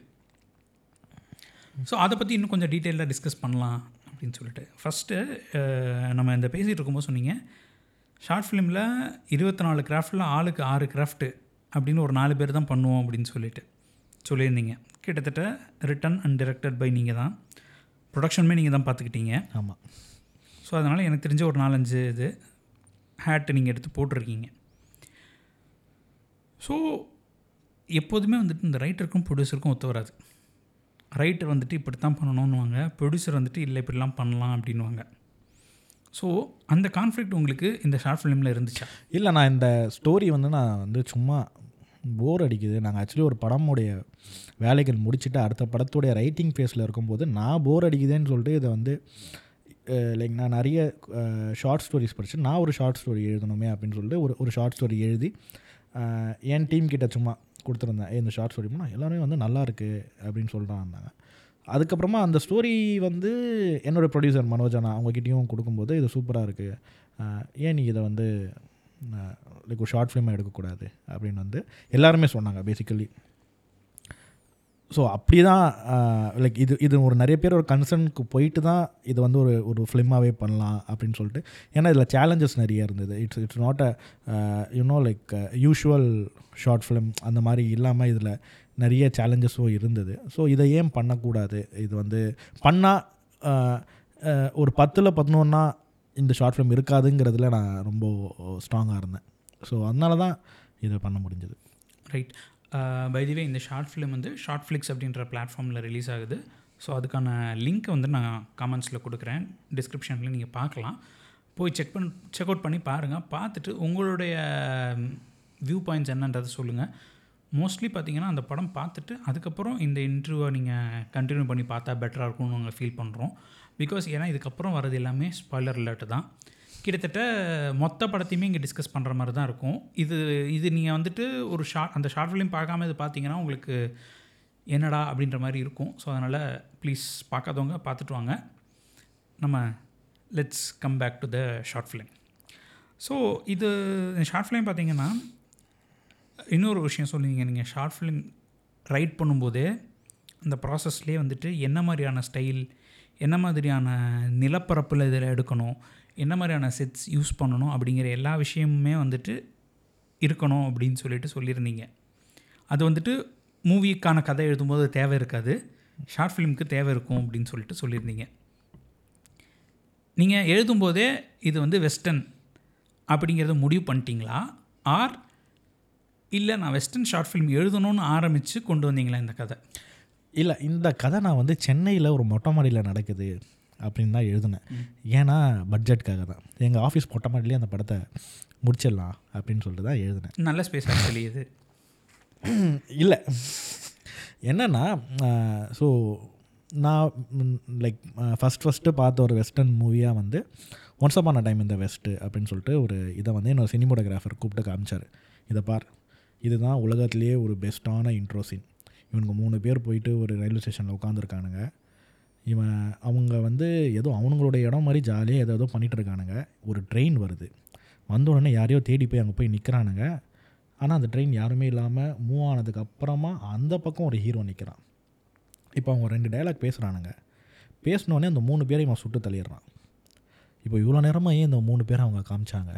ஸோ அதை பற்றி இன்னும் கொஞ்சம் டீட்டெயிலாக டிஸ்கஸ் பண்ணலாம் அப்படின்னு சொல்லிட்டு ஃபஸ்ட்டு நம்ம இந்த பேசிகிட்டு இருக்கும்போது சொன்னீங்க ஷார்ட் ஃபிலிமில் இருபத்தி நாலு கிராஃப்டில் ஆளுக்கு ஆறு கிராஃப்ட்டு அப்படின்னு ஒரு நாலு பேர் தான் பண்ணுவோம் அப்படின்னு சொல்லிட்டு சொல்லியிருந்தீங்க. கிட்டத்தட்ட ரிட்டன் அண்ட் டிரெக்டட் பை நீங்கள் தான், ப்ரொடக்ஷனுமே நீங்கள் தான் பார்த்துக்கிட்டீங்க. ஆமாம். ஸோ அதனால் எனக்கு தெரிஞ்ச ஒரு நாலஞ்சு இது ஹேட்டு நீங்கள் எடுத்து போட்டிருக்கீங்க. ஸோ எப்போதுமே வந்துட்டு இந்த ரைட்டருக்கும் ப்ரொடியூசருக்கும் ஒத்து வராது. ரைட்டர் வந்துட்டு இப்படி தான் பண்ணணுன்னுவாங்க, ப்ரொடியூசர் வந்துட்டு இல்லை இப்படிலாம் பண்ணலாம் அப்படின்வாங்க. ஸோ அந்த கான்ஃப்ளிக்ட் உங்களுக்கு இந்த ஷார்ட் ஃபிலிமில் இருந்துச்சா? இல்லை, நான் இந்த ஸ்டோரி வந்து நான் வந்து சும்மா போர் அடிக்குது. நாங்கள் ஆக்சுவலி ஒரு படமுடைய வேலைகள் முடிச்சுட்டு அடுத்த படத்துடைய ரைட்டிங் ஃபேஸில் இருக்கும்போது நான் போர் அடிக்குதுன்னு சொல்லிட்டு இதை வந்து லைக் நான் நிறைய ஷார்ட் ஸ்டோரிஸ் படித்து நான் ஒரு ஷார்ட் ஸ்டோரி எழுதணுமே அப்படின்னு சொல்லிட்டு ஒரு ஒரு ஷார்ட் ஸ்டோரி எழுதி என் டீம் கிட்ட சும்மா கொடுத்துருந்தேன். இந்த ஷார்ட் ஸ்டோரி போனால் எல்லாருமே வந்து நல்லா இருக்குது அப்படின்னு சொல்கிறாங்க. அதுக்கப்புறமா அந்த ஸ்டோரி வந்து என்னோடய ப்ரொடியூசர் மனோஜனா அவங்ககிட்டையும் கொடுக்கும்போது இது சூப்பராக இருக்குது, ஏன் நீ இதை வந்து லைக் ஒரு ஷார்ட் ஃபிலிமாக எடுக்கக்கூடாது அப்படின்னு வந்து எல்லாருமே சொன்னாங்க பேசிக்கலி. ஸோ அப்படி தான் லைக் இது இது ஒரு நிறைய பேர் ஒரு கன்சர்னுக்கு போயிட்டு தான் இது வந்து ஒரு ஒரு ஃபிலிமாகவே பண்ணலாம் அப்படின்னு சொல்லிட்டு. ஏன்னா இதில் சேலஞ்சஸ் நிறைய இருந்தது. It's it's not a you know like usual short film அந்த மாதிரி இல்லாமல் இதில் நிறைய சேலஞ்சஸும் இருந்தது. ஸோ இதை ஏன் பண்ணக்கூடாது, இது வந்து பண்ணால் ஒரு பத்தில் பதினொன்னா இந்த ஷார்ட் ஃபிலிம் இருக்காதுங்கிறதுல நான் ரொம்ப ஸ்ட்ராங்காக இருந்தேன். ஸோ அதனால தான் இதை பண்ண முடிஞ்சது. ரைட். பை தி வே இந்த ஷார்ட் ஃபிலிம் வந்து ஷார்ட் ஃப்ளிக்ஸ் அப்படின்ற பிளாட்ஃபார்மில் ரிலீஸ் ஆகுது. ஸோ அதுக்கான லிங்க்கை வந்து நான் காமெண்ட்ஸில் கொடுக்குறேன், டிஸ்கிரிப்ஷனில் நீங்கள் பார்க்கலாம். போய் செக் பண்ணி செக் அவுட் பண்ணி பாருங்கள். பார்த்துட்டு உங்களுடைய வியூ பாயிண்ட்ஸ் என்னன்றதை சொல்லுங்கள். மோஸ்ட்லி பார்த்தீங்கன்னா அந்த படம் பார்த்துட்டு அதுக்கப்புறம் இந்த இன்டர்வியூவை நீங்கள் கண்டினியூ பண்ணி பார்த்தா பெட்டராக இருக்கும்னு நாங்கள் ஃபீல் பண்ணுறோம். பிகாஸ் ஏன்னா இதுக்கப்புறம் வரது எல்லாமே ஸ்பாய்லர் அலர்ட் தான். கிட்டத்தட்ட மொத்த படத்தையுமே இங்கே டிஸ்கஸ் பண்ணுற மாதிரி தான் இருக்கும். இது இது நீங்கள் வந்துட்டு ஒரு ஷார்ட் அந்த ஷார்ட் ஃபிலிம் பார்க்காம இது பார்த்தீங்கன்னா உங்களுக்கு என்னடா அப்படின்ற மாதிரி இருக்கும். ஸோ அதனால் ப்ளீஸ் பார்க்காதவங்க பார்த்துட்டு வாங்க. நம்ம let's come back to the short film. So இது ஷார்ட் ஃபிலிம் பார்த்தீங்கன்னா இன்னொரு விஷயம் சொல்லுவீங்க, நீங்கள் ஷார்ட் ஃபிலிம் ரைட் பண்ணும்போதே அந்த ப்ராசஸ்லேயே வந்துட்டு என்ன மாதிரியான ஸ்டைல், என்ன மாதிரியான நிலப்பரப்பில் இதில் எடுக்கணும், என்ன மாதிரியான செட்ஸ் யூஸ் பண்ணணும் அப்படிங்கிற எல்லா விஷயமுமே வந்துட்டு இருக்கணும் அப்படின்னு சொல்லிட்டு சொல்லியிருந்தீங்க. அது வந்துட்டு மூவிக்கான கதை எழுதும்போது தேவை இருக்காது, ஷார்ட் ஃபிலிமுக்கு தேவை இருக்கும் அப்படின்னு சொல்லிட்டு சொல்லியிருந்தீங்க. நீங்கள் எழுதும்போதே இது வந்து வெஸ்டர்ன் அப்படிங்கிறத முடிவு பண்ணிட்டீங்களா, ஆர் இல்லை நான் வெஸ்டர்ன் ஷார்ட் ஃபிலிம் எழுதணும்னு ஆரம்பித்து கொண்டு வந்தீங்களா இந்த கதை? இல்லை, இந்த கதை நான் வந்து சென்னையில் ஒரு மொட்டை மாடியில் நடக்குது அப்படின்னு தான் எழுதினேன். ஏன்னா பட்ஜெட்டுக்காக தான். எங்கள் ஆஃபீஸ் மொட்டை மாடிலே அந்த படத்தை முடிச்சிடலாம் அப்படின்னு சொல்லிட்டு தான் எழுதினேன். நல்ல ஸ்பேஸ் ஆக்சுவலி இது. இல்லை என்னென்னா, ஸோ நான் லைக் ஃபஸ்ட் ஃபஸ்ட்டு பார்த்த ஒரு வெஸ்டர்ன் மூவியாக வந்து ஒன்ஸ் அப்பான் அ டைம் இந்த வெஸ்ட்டு அப்படின்னு சொல்லிட்டு ஒரு இதை வந்து என்னோடய சினிமோட்டோகிராஃபர் கூப்பிட்டு காமிச்சார். இதை பார், இதுதான் உலகத்துலேயே ஒரு பெஸ்ட்டான இன்ட்ரோ சீன். இவனுக்கு மூணு பேர் போயிட்டு ஒரு ரயில்வே ஸ்டேஷனில் உட்காந்துருக்கானுங்க. இவன் அவங்க வந்து ஏதோ அவனுங்களோட இடம் மாதிரி ஜாலியாக ஏதோ ஏதோ பண்ணிகிட்டு இருக்கானுங்க. ஒரு ட்ரெயின் வருது, வந்த உடனே யாரையோ தேடி போய் அங்கே போய் நிற்கிறானுங்க. ஆனால் அந்த ட்ரெயின் யாருமே இல்லாமல் மூவ் ஆனதுக்கு அப்புறமா அந்த பக்கம் ஒரு ஹீரோ நிற்கிறான். இப்போ அவங்க ரெண்டு டைலாக் பேசுகிறானுங்க. பேசினோடனே அந்த மூணு பேரையும் அவன் சுட்டு தள்ளிடுறான். இப்போ இவ்வளோ நேரமாக ஏன் இந்த மூணு பேரை அவங்க காமிச்சாங்க?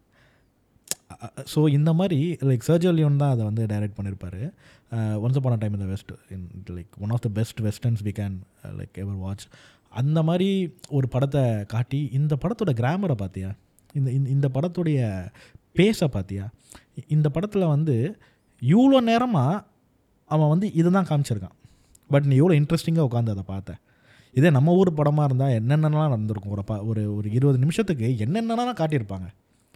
ஸோ இந்த மாதிரி லைக் சர்ஜியோ லியோன் தான் அதை வந்து டைரக்ட் பண்ணியிருப்பார். Once upon a time in the west, in like one of the best westerns we can like ever watch. அந்த மாதிரி ஒரு படத்தை காட்டி இந்த படத்தோட கிராமரை பார்த்தியா, இந்த இந்த படத்துடைய பேஸை பார்த்தியா, இந்த படத்தில் வந்து இவ்வளோ நேரமாக அவன் வந்து இதை தான் காமிச்சிருக்கான். பட் நீ எவ்வளோ இன்ட்ரெஸ்டிங்காக உட்காந்து அதை பார்த்தேன். இதே நம்ம ஊர் படமாக இருந்தால் என்னென்னலாம் நடந்திருக்கும். ஒரு ப ஒரு ஒரு இருபது நிமிஷத்துக்கு என்னென்னலாம் காட்டியிருப்பாங்க.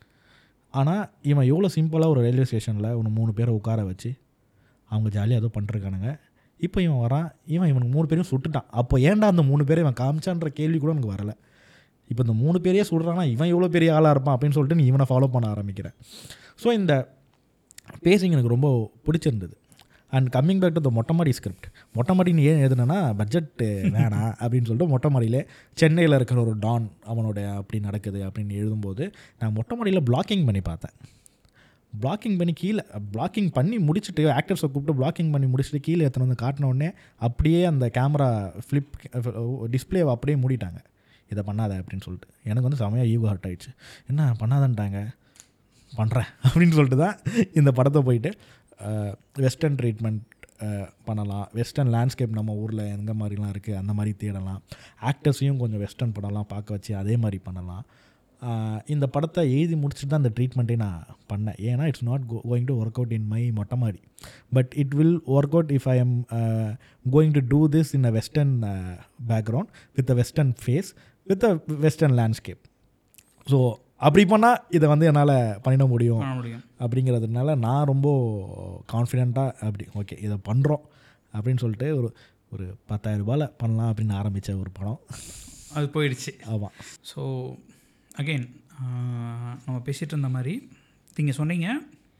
ஆனால் இவன் எவ்வளோ சிம்பிளாக ஒரு ரயில்வே ஸ்டேஷனில் ஒன்று மூணு பேரை உட்கார வச்சு அவங்க ஜாலியாக ஏதோ பண்ணிருக்கானுங்க. இப்போ இவன் வரான், இவன் இவனுக்கு மூணு பேரையும் சுட்டுட்டான். அப்போ ஏன்டா அந்த மூணு பேரை இவன் காமிச்சான்ற கேள்வி கூட எனக்கு வரலை. இப்போ இந்த மூணு பேரையே சுடுறான்னா இவன் எவ்வளோ பெரிய ஆளாக இருப்பான் அப்படின்னு சொல்லிட்டு நீ இவனை ஃபாலோ பண்ண ஆரம்பிக்கிறேன். ஸோ இந்த பேசிங் எனக்கு ரொம்ப பிடிச்சிருந்தது. And coming back to the Mottai Maadi script. மொட்டை மாடின்னு ஏன் எழுதுனா பட்ஜெட்டு வேணாம் அப்படின்னு சொல்லிட்டு மொட்டை மாடியில் சென்னையில் இருக்கிற ஒரு டான் அவனோட அப்படி நடக்குது அப்படின்னு எழுதும்போது நான் மொட்டை மாடியில் பிளாக்கிங் பண்ணி பார்த்தேன். பிளாக்கிங் பண்ணி கீழே பிளாக்கிங் பண்ணி முடிச்சுட்டு ஆக்டர்ஸை கூப்பிட்டு பிளாக்கிங் பண்ணி முடிச்சுட்டு கீழே எத்தனை வந்து காட்டின உடனே அப்படியே அந்த கேமரா ஃப்ளிப் டிஸ்பிளேவை அப்படியே மூடிட்டாங்க. இதை பண்ணாத அப்படின்னு சொல்லிட்டு எனக்கு வந்து செமையாக ஈகோ ஹர்ட் ஆகிடுச்சு. என்ன பண்ணாதன்ட்டாங்க, பண்ணுறேன் அப்படின்னு சொல்லிட்டு தான் இந்த படத்தை போயிட்டு வெஸ்டர்ன் ட்ரீட்மெண்ட் பண்ணலாம். வெஸ்டர்ன் லேண்ட்ஸ்கேப் நம்ம ஊரில் எந்த மாதிரிலாம் இருக்குது அந்த மாதிரி தேடலாம். ஆக்டர்ஸையும் கொஞ்சம் வெஸ்டர்ன் படம்லாம் பார்க்க வச்சு அதே மாதிரி பண்ணலாம். இந்த படத்தை எழுதி முடிச்சுட்டு தான் அந்த ட்ரீட்மெண்ட்டே நான் பண்ணேன். ஏன்னா it's not go going to work out in my mottai maadi, but it will work out if I am going to do this in a western background with a western face with a western landscape. So அப்படி பண்ணால் இதை வந்து என்னால் பண்ணிட முடியும் அப்படிங்கிறதுனால நான் ரொம்ப கான்ஃபிடெண்ட்டாக அப்படி ஓகே இதை பண்ணுறோம் அப்படின்னு சொல்லிட்டு ஒரு ஒரு பத்தாயிரம் ரூபாயில் பண்ணலாம் அப்படின்னு ஆரம்பித்த ஒரு படம் அது போயிடுச்சு. ஆமாம். ஸோ அகெயின் நம்ம பேசிகிட்டு இருந்த மாதிரி நீங்கள் சொன்னீங்க,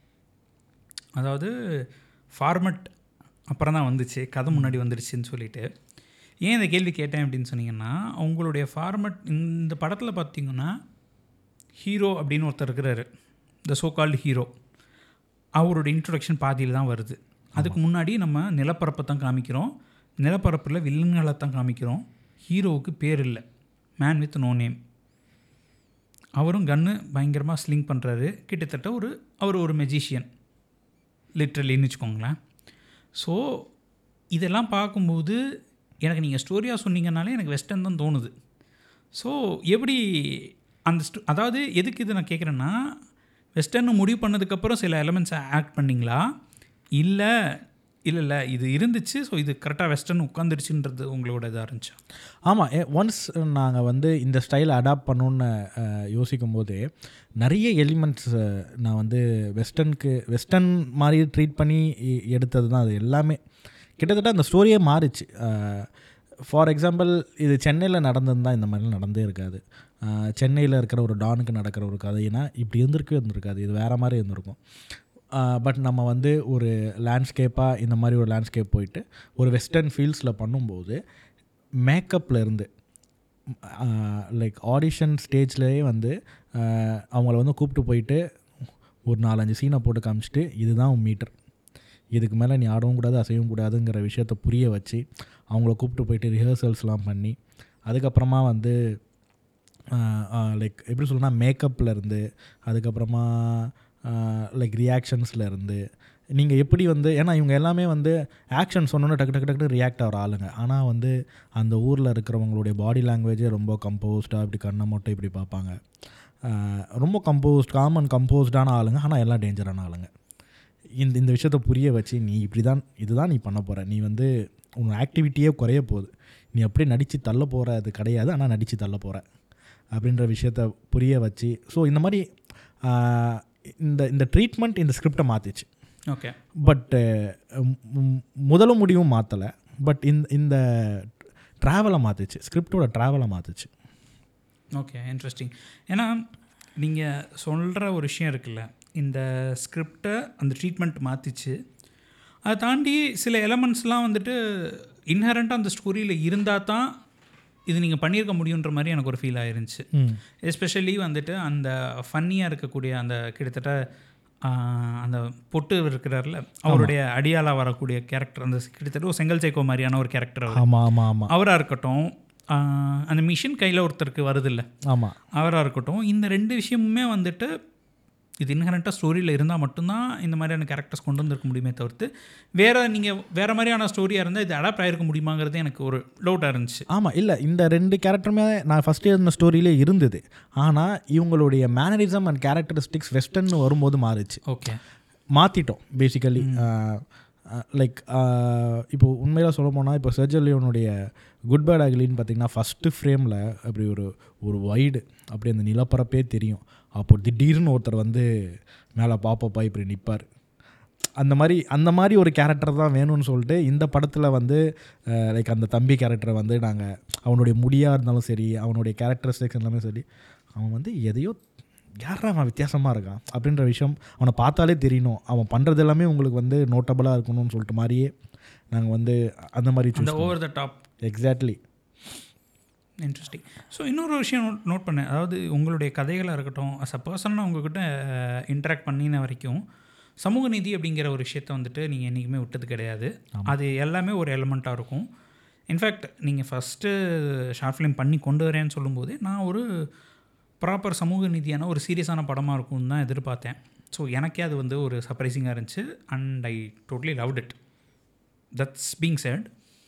அதாவது ஃபார்மெட் அப்புறம் தான் வந்துச்சு, கதை முன்னாடி வந்துடுச்சுன்னு சொல்லிட்டு. ஏன் இந்த கேள்வி கேட்டேன் அப்படின்னு சொன்னீங்கன்னா, அவங்களுடைய ஃபார்மெட் இந்த படத்தில் பார்த்திங்கன்னா ஹீரோ அப்படின்னு ஒருத்தர் இருக்கிறாரு, த சோ கால்டு ஹீரோ. அவரோட இன்ட்ரொடக்ஷன் பாதியில் தான் வருது. அதுக்கு முன்னாடி நம்ம நிலப்பரப்பை தான் காமிக்கிறோம். நிலப்பரப்பில் வில்லன்களை தான் காமிக்கிறோம். ஹீரோவுக்கு பேர் இல்லை, மேன் வித் நோ நேம். அவரும் கன்று பயங்கரமாக ஸ்லிங் பண்ணுறாரு. கிட்டத்தட்ட ஒரு அவர் ஒரு மெஜிஷியன் லிட்ரலின்னு வச்சுக்கோங்களேன். ஸோ இதெல்லாம் பார்க்கும்போது எனக்கு நீங்கள் ஸ்டோரியாக சொன்னீங்கன்னாலே எனக்கு வெஸ்டர்ன் தான் தோணுது. ஸோ எப்படி அந்த ஸ்டோ அதாவது எதுக்கு இது நான் கேட்குறேன்னா, வெஸ்டர்னு முடிவு பண்ணதுக்கப்புறம் சில எலமெண்ட்ஸை ஆக்ட் பண்ணிங்களா, இல்லை இல்லை இல்லை இது இருந்துச்சு ஸோ இது கரெக்டாக வெஸ்டர்ன் உட்காந்துருச்சுன்றது உங்களோட இதாக இருந்துச்சு? ஆமாம். ஒன்ஸ் நாங்கள் வந்து இந்த ஸ்டைலை அடாப்ட் பண்ணணுன்னு யோசிக்கும் போது நிறைய எலிமெண்ட்ஸ் நான் வந்து வெஸ்டர்னுக்கு வெஸ்டர்ன் மாதிரி ட்ரீட் பண்ணி எடுத்தது தான். அது எல்லாமே கிட்டத்தட்ட அந்த ஸ்டோரியே மாறிச்சு. ஃபார் எக்ஸாம்பிள் இது சென்னையில் நடந்திருந்தால் இந்த மாதிரிலாம் நடந்தே இருக்காது. சென்னையில் இருக்கிற ஒரு டானுக்கு நடக்கிற ஒரு கதைனா இப்படி இருந்திருக்கவே இருந்திருக்காது, இது வேறு மாதிரி இருந்திருக்கும். பட் நம்ம வந்து ஒரு லேண்ட்ஸ்கேப்பாக இந்த மாதிரி ஒரு லேண்ட்ஸ்கேப் போயிட்டு ஒரு வெஸ்டர்ன் ஃபீல்ட்ஸில் பண்ணும்போது மேக்கப்பில் இருந்து லைக் ஆடிஷன் ஸ்டேஜ்லேயே வந்து அவங்கள வந்து கூப்பிட்டு போயிட்டு ஒரு நாலஞ்சு சீனை போட்டு காமிச்சிட்டு இதுதான் மீட்டர், இதுக்கு மேலே நீ ஆடவும் கூடாது அசையவும் கூடாதுங்கிற விஷயத்த புரிய வச்சு அவங்கள கூப்பிட்டு போயிட்டு ரிஹர்சல்ஸ்லாம் பண்ணி அதுக்கப்புறமா வந்து லைக் எப்படி சொல்லணும்னா மேக்கப்பில் இருந்து அதுக்கப்புறமா லைக் ரியாக்ஷன்ஸில் இருந்து நீங்கள் எப்படி வந்து ஏன்னா இவங்க எல்லாமே வந்து ஆக்ஷன் சொன்னோன்னே டக்கு டக்கு டக்கு ரியாக்ட் ஆகிற ஆளுங்க. ஆனால் வந்து அந்த ஊரில் இருக்கிறவங்களுடைய பாடி லாங்குவேஜே ரொம்ப கம்போஸ்டாக இப்படி கண்ணை மட்டும் இப்படி பார்ப்பாங்க. ரொம்ப கம்போஸ்ட் காமன் கம்போஸ்டான ஆளுங்க, ஆனால் எல்லாம் டேஞ்சரான ஆளுங்க. இந்த இந்த விஷயத்தை புரிய வச்சு நீ இப்படி தான் இதுதான் நீ பண்ண போகிற, நீ வந்து உன் ஆக்டிவிட்டியே குறைய போகுது, நீ அப்படியே நடித்து தள்ள போகிற அது கிடையாது, ஆனால் நடித்து தள்ள போகிற அப்படின்ற விஷயத்த புரிய வச்சு ஸோ இந்த மாதிரி இந்த இந்த ட்ரீட்மெண்ட் இந்த ஸ்கிரிப்டை மாற்றிச்சு. ஓகே. பட் முதலும் முடிவும் மாற்றலை, பட் இந்த இந்த ட்ராவலை மாற்றிச்சு, ஸ்கிரிப்டோட ட்ராவலை மாற்றிச்சு. Okay, interesting. ஏன்னா நீங்கள் சொல்கிற ஒரு விஷயம் இருக்குல்ல, இந்த ஸ்கிரிப்டை அந்த ட்ரீட்மெண்ட் மாற்றிச்சு. அதை தாண்டி சில எலமெண்ட்ஸ்லாம் வந்துட்டு இன்ஹரண்ட்டாக அந்த ஸ்டோரியில் இருந்தால் தான் இது நீங்கள் பண்ணியிருக்க முடியுன்ற மாதிரி எனக்கு ஒரு ஃபீல் ஆயிருந்துச்சு. எஸ்பெஷலி வந்துட்டு அந்த ஃபன்னியாக இருக்கக்கூடிய அந்த கிட்டத்தட்ட அந்த பொட்டு இருக்கிறார்ல அவருடைய அடியாளாக வரக்கூடிய கேரக்டர், அந்த கிட்டத்தட்ட ஒரு செங்கல் சேக்கோ மாதிரியான ஒரு கேரக்டர், ஆமாம் ஆமாம் ஆமாம், அவராக இருக்கட்டும், அந்த மிஷின் கையில் ஒருத்தருக்கு வருதில்ல, ஆமாம், அவராக இருக்கட்டும், இந்த ரெண்டு விஷயமுமே வந்துட்டு இது இன்ஹரண்ட்டாக ஸ்டோரியில் இருந்தால் மட்டும்தான் இந்த மாதிரியான கேரக்டர்ஸ் கொண்டு வந்திருக்க முடியுமே தவிர்த்து வேறு நீங்கள் வேறு மாதிரியான ஸ்டோரியாக இருந்தால் இது அடாப்ட் ஆகிருக்க முடியுமாங்கிறது எனக்கு ஒரு டவுட்டாக இருந்துச்சு. ஆமாம், இல்லை இந்த ரெண்டு கேரக்டருமே நான் ஃபஸ்ட்டு இருந்த ஸ்டோரியிலே இருந்தது. ஆனால் இவங்களுடைய மேனரிசம் அண்ட் கேரக்டரிஸ்டிக்ஸ் வெஸ்டர்ன் வரும்போது மாறிச்சு. Okay, மாற்றிட்டோம் basically. லைக் இப்போ உண்மையாக சொல்ல போனால் இப்போ சர்ஜியோ லியோனுடைய குட் பேட் அக்லின்னு பார்த்திங்கன்னா ஃபஸ்ட்டு ஃப்ரேமில் அப்படி ஒரு ஒரு வைடு அப்படி அந்த நிலப்பரப்பே தெரியும். அப்போ திடீர்னு ஒருத்தர் வந்து மேலே பாப்பப்பா இப்படி நிற்பார். அந்த மாதிரி அந்த மாதிரி ஒரு கேரக்டர் தான் வேணும்னு சொல்லிட்டு இந்த படத்தில் வந்து லைக் அந்த தம்பி கேரக்டரை வந்து நாங்கள் அவனுடைய முடியாக இருந்தாலும் சரி, அவனுடைய கேரக்டரிஸ்டிக்ஸ் எல்லாமே சரி, அவன் வந்து எதையோ யாரா அவன் வித்தியாசமாக இருக்கான் அப்படின்ற விஷயம் அவனை பார்த்தாலே தெரியணும். அவன் பண்ணுறது எல்லாமே உங்களுக்கு வந்து நோட்டபுளாக இருக்கணும்னு சொல்லிட்டு மாதிரியே நாங்கள் வந்து அந்த மாதிரி over the top. Exactly, interesting. So இன்னொரு விஷயம் நோட் நோட் பண்ணேன், அதாவது உங்களுடைய கதைகளாக இருக்கட்டும், அஸ் அ பர்சனாக உங்கள்கிட்ட இன்ட்ராக்ட் பண்ணின வரைக்கும் சமூக நீதி அப்படிங்கிற ஒரு விஷயத்தை வந்துட்டு நீங்கள் என்றைக்குமே விட்டது கிடையாது. அது எல்லாமே ஒரு எலமெண்ட்டாக இருக்கும். இன்ஃபேக்ட் நீங்கள் ஃபஸ்ட்டு ஷார்ட் ஃபிலிம் பண்ணி கொண்டு வரேன்னு சொல்லும்போது நான் ஒரு ப்ராப்பர் சமூக நீதியான ஒரு சீரியஸான படமாக இருக்கும்னு தான் எதிர்பார்த்தேன். ஸோ எனக்கே அது வந்து ஒரு சர்ப்ரைசிங்காக இருந்துச்சு and I totally loved it. That's being said,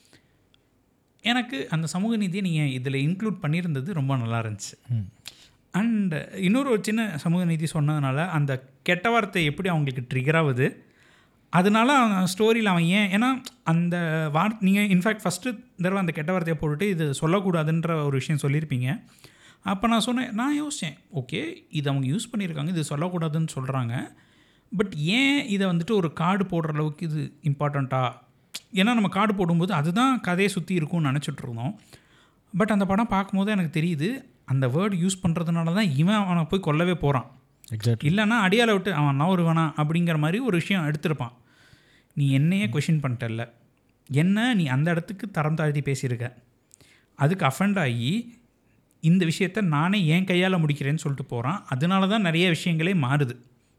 எனக்கு அந்த சமூக நீதியை நீங்கள் இதில் இன்க்ளூட் பண்ணியிருந்தது ரொம்ப நல்லா இருந்துச்சு. அண்ட் இன்னொரு ஒரு சின்ன சமூக நீதி சொன்னதுனால அந்த கெட்ட வார்த்தை எப்படி அவங்களுக்கு ட்ரிகர் ஆகுது, அதனால அவன் ஸ்டோரியில் அவன் ஏன், ஏன்னா அந்த வார் நீங்கள் இன்ஃபேக்ட் ஃபஸ்ட்டு தடவை அந்த கெட்ட வார்த்தையை போட்டுட்டு இது சொல்லக்கூடாதுன்ற ஒரு விஷயம் சொல்லியிருப்பீங்க. அப்போ நான் சொன்னேன், நான் யோசித்தேன், ஓகே இது அவங்க யூஸ் பண்ணியிருக்காங்க, இது சொல்லக்கூடாதுன்னு சொல்கிறாங்க, பட் ஏன் இதை வந்துட்டு ஒரு கார்டு போடுற அளவுக்கு இது இம்பார்ட்டண்ட்டா? ஏன்னா நம்ம கார்டு போடும்போது அதுதான் கதையை சுற்றி இருக்கும்னு நினச்சிட்ருந்தோம். பட் அந்த படம் பார்க்கும்போது எனக்கு தெரியுது அந்த வேர்டு யூஸ் பண்ணுறதுனால தான் இவன் அவனை போய் கொல்லவே போகிறான். எக்ஸாக்ட், இல்லைன்னா அடியால் விட்டு அவன் நான் ஒரு வேணாம் அப்படிங்கிற மாதிரி ஒரு விஷயம் எடுத்திருப்பான். நீ என்னையே கொஷின் பண்ணிட்டல, என்ன நீ அந்த இடத்துக்கு தரம் தாழ்த்தி பேசியிருக்க, அதுக்கு அஃபெண்ட் ஆகி இந்த விஷயத்த நானே என் கையால் முடிக்கிறேன்னு சொல்லிட்டு போகிறான். அதனால தான் நிறைய விஷயங்களே மாறுது.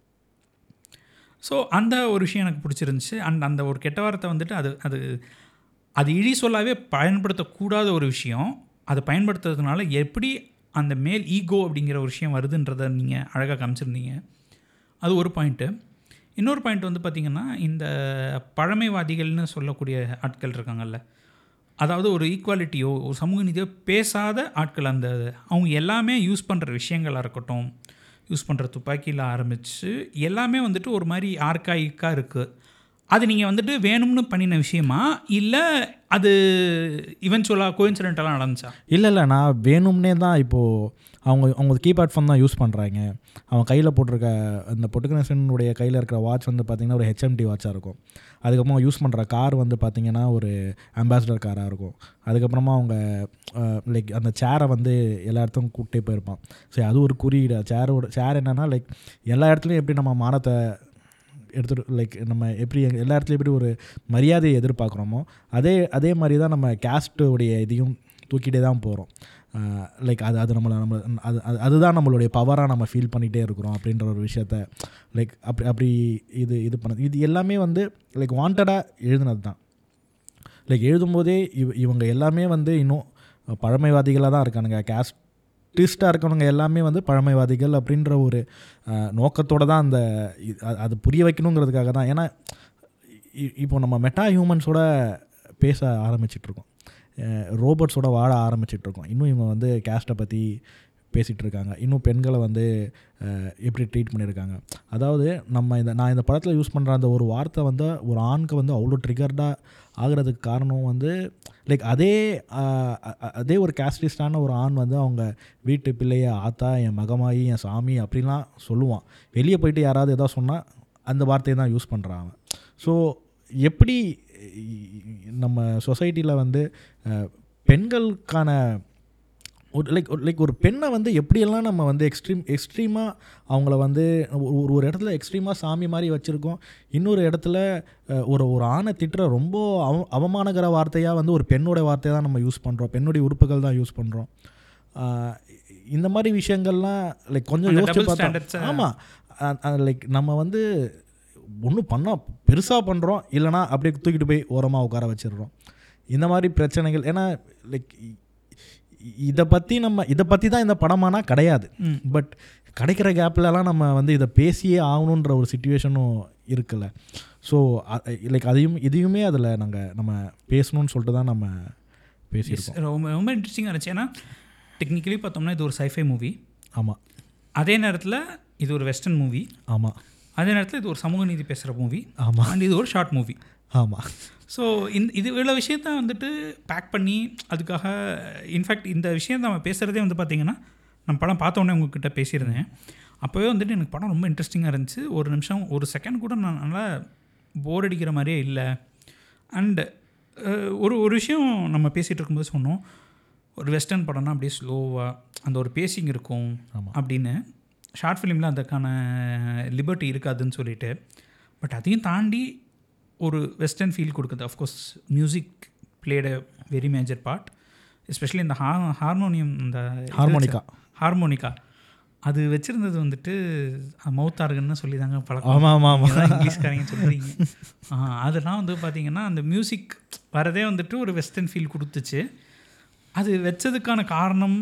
ஸோ அந்த ஒரு விஷயம் எனக்கு பிடிச்சிருந்துச்சு. அண்ட் அந்த ஒரு கெட்ட வார்த்தை வந்துட்டு அது அது அது இழி சொல்லாவே பயன்படுத்தக்கூடாத ஒரு விஷயம். அதை பயன்படுத்துறதுனால எப்படி அந்த மேல் ஈகோ அப்படிங்கிற ஒரு விஷயம் வருதுன்றதை நீங்கள் அழகாக காமிச்சிருந்தீங்க. அது ஒரு பாயிண்ட்டு. இன்னொரு பாயிண்ட் வந்து பார்த்திங்கன்னா, இந்த பழமைவாதிகள்னு சொல்லக்கூடிய ஆட்கள் இருக்காங்கல்ல, அதாவது ஒரு ஈக்குவாலிட்டியோ ஒரு சமூக நீதியோ பேசாத ஆட்கள், அந்த அவங்க எல்லாமே யூஸ் பண்ணுற விஷயங்களாக இருக்கட்டும், யூஸ் பண்ணுற துப்பாக்கியில் ஆரம்பித்து எல்லாமே வந்துட்டு ஒரு மாதிரி ஆர்காயிக்காக இருக்குது. அது நீங்கள் வந்துட்டு வேணும்னு பண்ணின விஷயமா இல்லை அது இவென்ச்சுவலாக கோயின்சிடென்டெல்லாம் நடந்துச்சா? இல்லை இல்லை, நான் வேணும்னே தான். இப்போது அவங்க அவங்க கீபேட் ஃபோன் தான் யூஸ் பண்ணுறாங்க. அவன் கையில் போட்டிருக்க அந்த பொட்டுக்கணேசனுடைய கையில் இருக்கிற வாட்ச் வந்து பார்த்திங்கன்னா ஒரு ஹெச்எம்டி வாட்சாக இருக்கும். அதுக்கப்புறமா யூஸ் பண்ணுற கார் வந்து பார்த்திங்கன்னா ஒரு அம்பாசிடர் காராக இருக்கும். அதுக்கப்புறமா அவங்க லைக் அந்த சேரை வந்து எல்லா இடத்துக்கும் கூப்பிட்டே போயிருப்பான். சரி, அது ஒரு குறியீடு. சேரோட சேர் என்னென்னா லைக் எல்லா இடத்துலையும் எப்படி நம்ம மானத்தை எடுத்துகிட்டு லைக் நம்ம எப்படி எல்லா இடத்துலையும் எப்படி ஒரு மரியாதையை எதிர்பார்க்குறோமோ அதே அதே மாதிரி தான் நம்ம கேஸ்ட்டுடைய இதையும் தூக்கிட்டே தான் போகிறோம். லைக் அது அது நம்மளை நம்ம அது அதுதான் நம்மளுடைய பவராக நம்ம ஃபீல் பண்ணிகிட்டே இருக்கிறோம் அப்படின்ற ஒரு விஷயத்த லைக் அப்படி அப்படி இது இது பண்ணது இது எல்லாமே வந்து லைக் வாண்டடாக எழுதுனது தான். லைக் எழுதும்போதே இவ் இவங்க எல்லாமே வந்து இன்னும் பழமைவாதிகளாக தான் இருக்கானுங்க. கேஸ்ட் ட்விஸ்ட்டாக இருக்கவங்க எல்லாமே வந்து பழமைவாதிகள் அப்படின்ற ஒரு நோக்கத்தோடு தான் அந்த அது புரிய வைக்கணுங்கிறதுக்காக தான். ஏன்னா இப்போ நம்ம மெட்டா ஹியூமன்ஸோட பேச ஆரம்பிச்சிட்ருக்கோம், ரோபோட்ஸோட வாழ ஆரம்பிச்சிட்ருக்கோம். இன்னும் இவங்க வந்து கேஸ்ட்டை பற்றி பேசிகிட்டு இருக்காங்க. இன்னும் பெண்களை வந்து எப்படி ட்ரீட் பண்ணியிருக்காங்க. அதாவது நம்ம இந்த நான் இந்த படத்தில் யூஸ் பண்ணுற அந்த ஒரு வார்த்தை வந்து ஒரு ஆணுக்கு வந்து அவ்வளோ ட்ரிகர்டாக ஆகிறதுக்கு காரணம் வந்து லைக் அதே அதே ஒரு கேஸ்டிஸ்டான ஒரு ஆண் வந்து அவங்க வீட்டு பிள்ளைய ஆத்தா, என் மகமாயி, என் சாமி அப்படின்லாம் சொல்லுவான். வெளியே போயிட்டு யாராவது எதாவது சொன்னால் அந்த வார்த்தையை தான் யூஸ் பண்ணுறாங்க. ஸோ எப்படி நம்ம சொசைட்டியில் வந்து பெண்களுக்கான ஒரு லைக் லைக் ஒரு பெண்ணை வந்து எப்படியெல்லாம் நம்ம வந்து எக்ஸ்ட்ரீம் எக்ஸ்ட்ரீமாக அவங்கள வந்து ஒரு ஒரு இடத்துல எக்ஸ்ட்ரீமாக சாமி மாதிரி வச்சுருக்கோம், இன்னொரு இடத்துல ஒரு ஒரு ஆணை திட்டுற ரொம்ப அவ அவமானகர வார்த்தையாக வந்து ஒரு பெண்ணோட வார்த்தையை தான் நம்ம யூஸ் பண்ணுறோம், பெண்ணுடைய உறுப்புகள் தான் யூஸ் பண்ணுறோம். இந்த மாதிரி விஷயங்கள்லாம் லைக் கொஞ்சம் யோசிச்சு பார்த்தா ஆமாம் லைக் நம்ம வந்து ஒன்றும் பண்ணால் பெருசாக பண்ணுறோம், இல்லைனா அப்படியே தூக்கிட்டு போய் ஓரமாக உட்கார வச்சிடுறோம். இந்த மாதிரி பிரச்சனைகள் ஏன்னா லைக் இதை பற்றி நம்ம இதை பற்றி தான் இந்த படமானா கிடையாது, பட் கிடைக்கிற கேப்லலாம் நம்ம வந்து இதை பேசியே ஆகணுன்ற ஒரு சிச்சுவேஷனும் இருக்குல்ல. ஸோ லைக் அதையும் இதையுமே அதில் நாங்கள் நம்ம பேசணும்னு சொல்லிட்டு தான் நம்ம பேசியிருக்கோம். ரொம்ப ரொம்ப இன்ட்ரெஸ்டிங்காக இருந்துச்சு. ஏன்னா டெக்னிக்கலி பார்த்தோம்னா இது ஒரு சைஃபை மூவி. ஆமாம். அதே நேரத்தில் இது ஒரு வெஸ்டர்ன் மூவி. ஆமாம். அதே நேரத்தில் இது ஒரு சமூக நீதி பேசுகிற மூவி. ஆமாம். அண்ட் இது ஒரு ஷார்ட் மூவி. ஆமாம். ஸோ இந்த இது இவ்வளோ விஷயத்த வந்துட்டு பேக் பண்ணி அதுக்காக இன்ஃபேக்ட் இந்த விஷயம் நம்ம பேசுகிறதே வந்து பார்த்திங்கன்னா நம்ம படம் பார்த்தோன்னே உங்ககிட்ட பேசியிருந்தேன். அப்போவே வந்துட்டு எனக்கு படம் ரொம்ப இன்ட்ரெஸ்டிங்காக இருந்துச்சு. ஒரு நிமிஷம் ஒரு செகண்ட் கூட நான் நல்லா போர் அடிக்கிற மாதிரியே இல்லை. அண்டு ஒரு ஒரு விஷயம் நம்ம பேசிகிட்டு இருக்கும்போது சொன்னோம், ஒரு வெஸ்டர்ன் படம்னா அப்படியே ஸ்லோவாக அந்த ஒரு பேசிங் இருக்கும் அப்படின்னு. ஷார்ட் ஃபிலிமில் அதுக்கான லிபர்ட்டி இருக்காதுன்னு சொல்லிட்டு, பட் அதையும் தாண்டி ஒரு வெஸ்டர்ன் ஃபீல் கொடுக்குது. Of course music played a very major part, especially இந்த ஹா ஹார்மோனியம் இந்த ஹார்மோனிகா ஹார்மோனிகா அது வச்சுருந்தது வந்துட்டு மவுத் ஆர்கன்னு சொல்லி தாங்க பழக்கம். ஆமாம் ஆமாம் ஆமாம் இங்கிலீஷ்காரங்க சொல்கிறீங்க. அதெல்லாம் வந்து பார்த்திங்கன்னா அந்த மியூசிக் வரதே வந்துட்டு ஒரு வெஸ்டர்ன் ஃபீல் கொடுத்துச்சு. அது வச்சதுக்கான காரணம்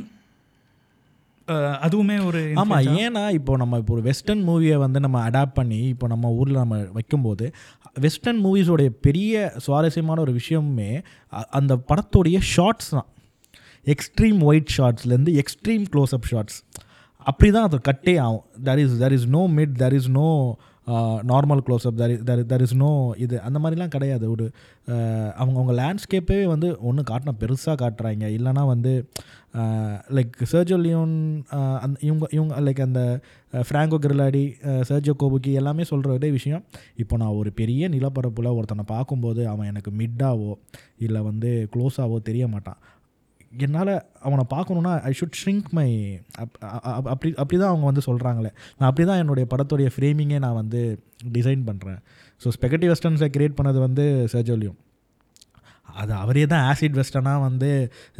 அதுவுமே ஒரு ஆமாம். ஏன்னா இப்போ நம்ம இப்போ ஒரு வெஸ்டர்ன் மூவியை வந்து நம்ம அடாப்ட் பண்ணி இப்போ நம்ம ஊரில் நம்ம வைக்கும்போது வெஸ்டர்ன் மூவிஸோடைய பெரிய சுவாரஸ்யமான ஒரு விஷயமே அந்த படத்தோடைய ஷார்ட்ஸ் தான். எக்ஸ்ட்ரீம் ஒயிட் ஷார்ட்ஸ்லேருந்து எக்ஸ்ட்ரீம் க்ளோஸ்அப் ஷார்ட்ஸ் அப்படி தான் அது கட்டே ஆகும். There is there is no mid, there is no normal close up, there there there is no இது அந்த மாதிரிலாம் கிடையாது. ஒரு அவங்க அவங்க லேண்ட்ஸ்கேப்பே வந்து ஒன்று காட்டினா பெருசாக காட்டுறாங்க, இல்லைனா வந்து லைக் சர்ஜியோ லியோன் அந்த இவங்க இவங்க லைக் அந்த ஃப்ராங்கோ கிரிலாடி, சர்ஜியோ கோபுக்கி எல்லாமே சொல்கிற ஒரே விஷயம், இப்போ நான் ஒரு பெரிய நிலப்பரப்பில் ஒருத்தனை பார்க்கும்போது அவன் எனக்கு மிட்டாவோ இல்லை வந்து க்ளோஸாவோ தெரிய மாட்டான். என்னால் அவனை பார்க்கணுன்னா I should shrink my up அப்படி அப்படி தான் அவங்க வந்து சொல்கிறாங்களே. நான் அப்படி தான் என்னுடைய படத்துடைய ஃப்ரேமிங்கே நான் வந்து டிசைன் பண்ணுறேன். ஸோ ஸ்பெகட்டி வெஸ்டர்ன்ஸை க்ரியேட் பண்ணது வந்து சர்ஜியோ லியோன். அது அவரே தான் ஆசிட் வெஸ்டர்னாக வந்து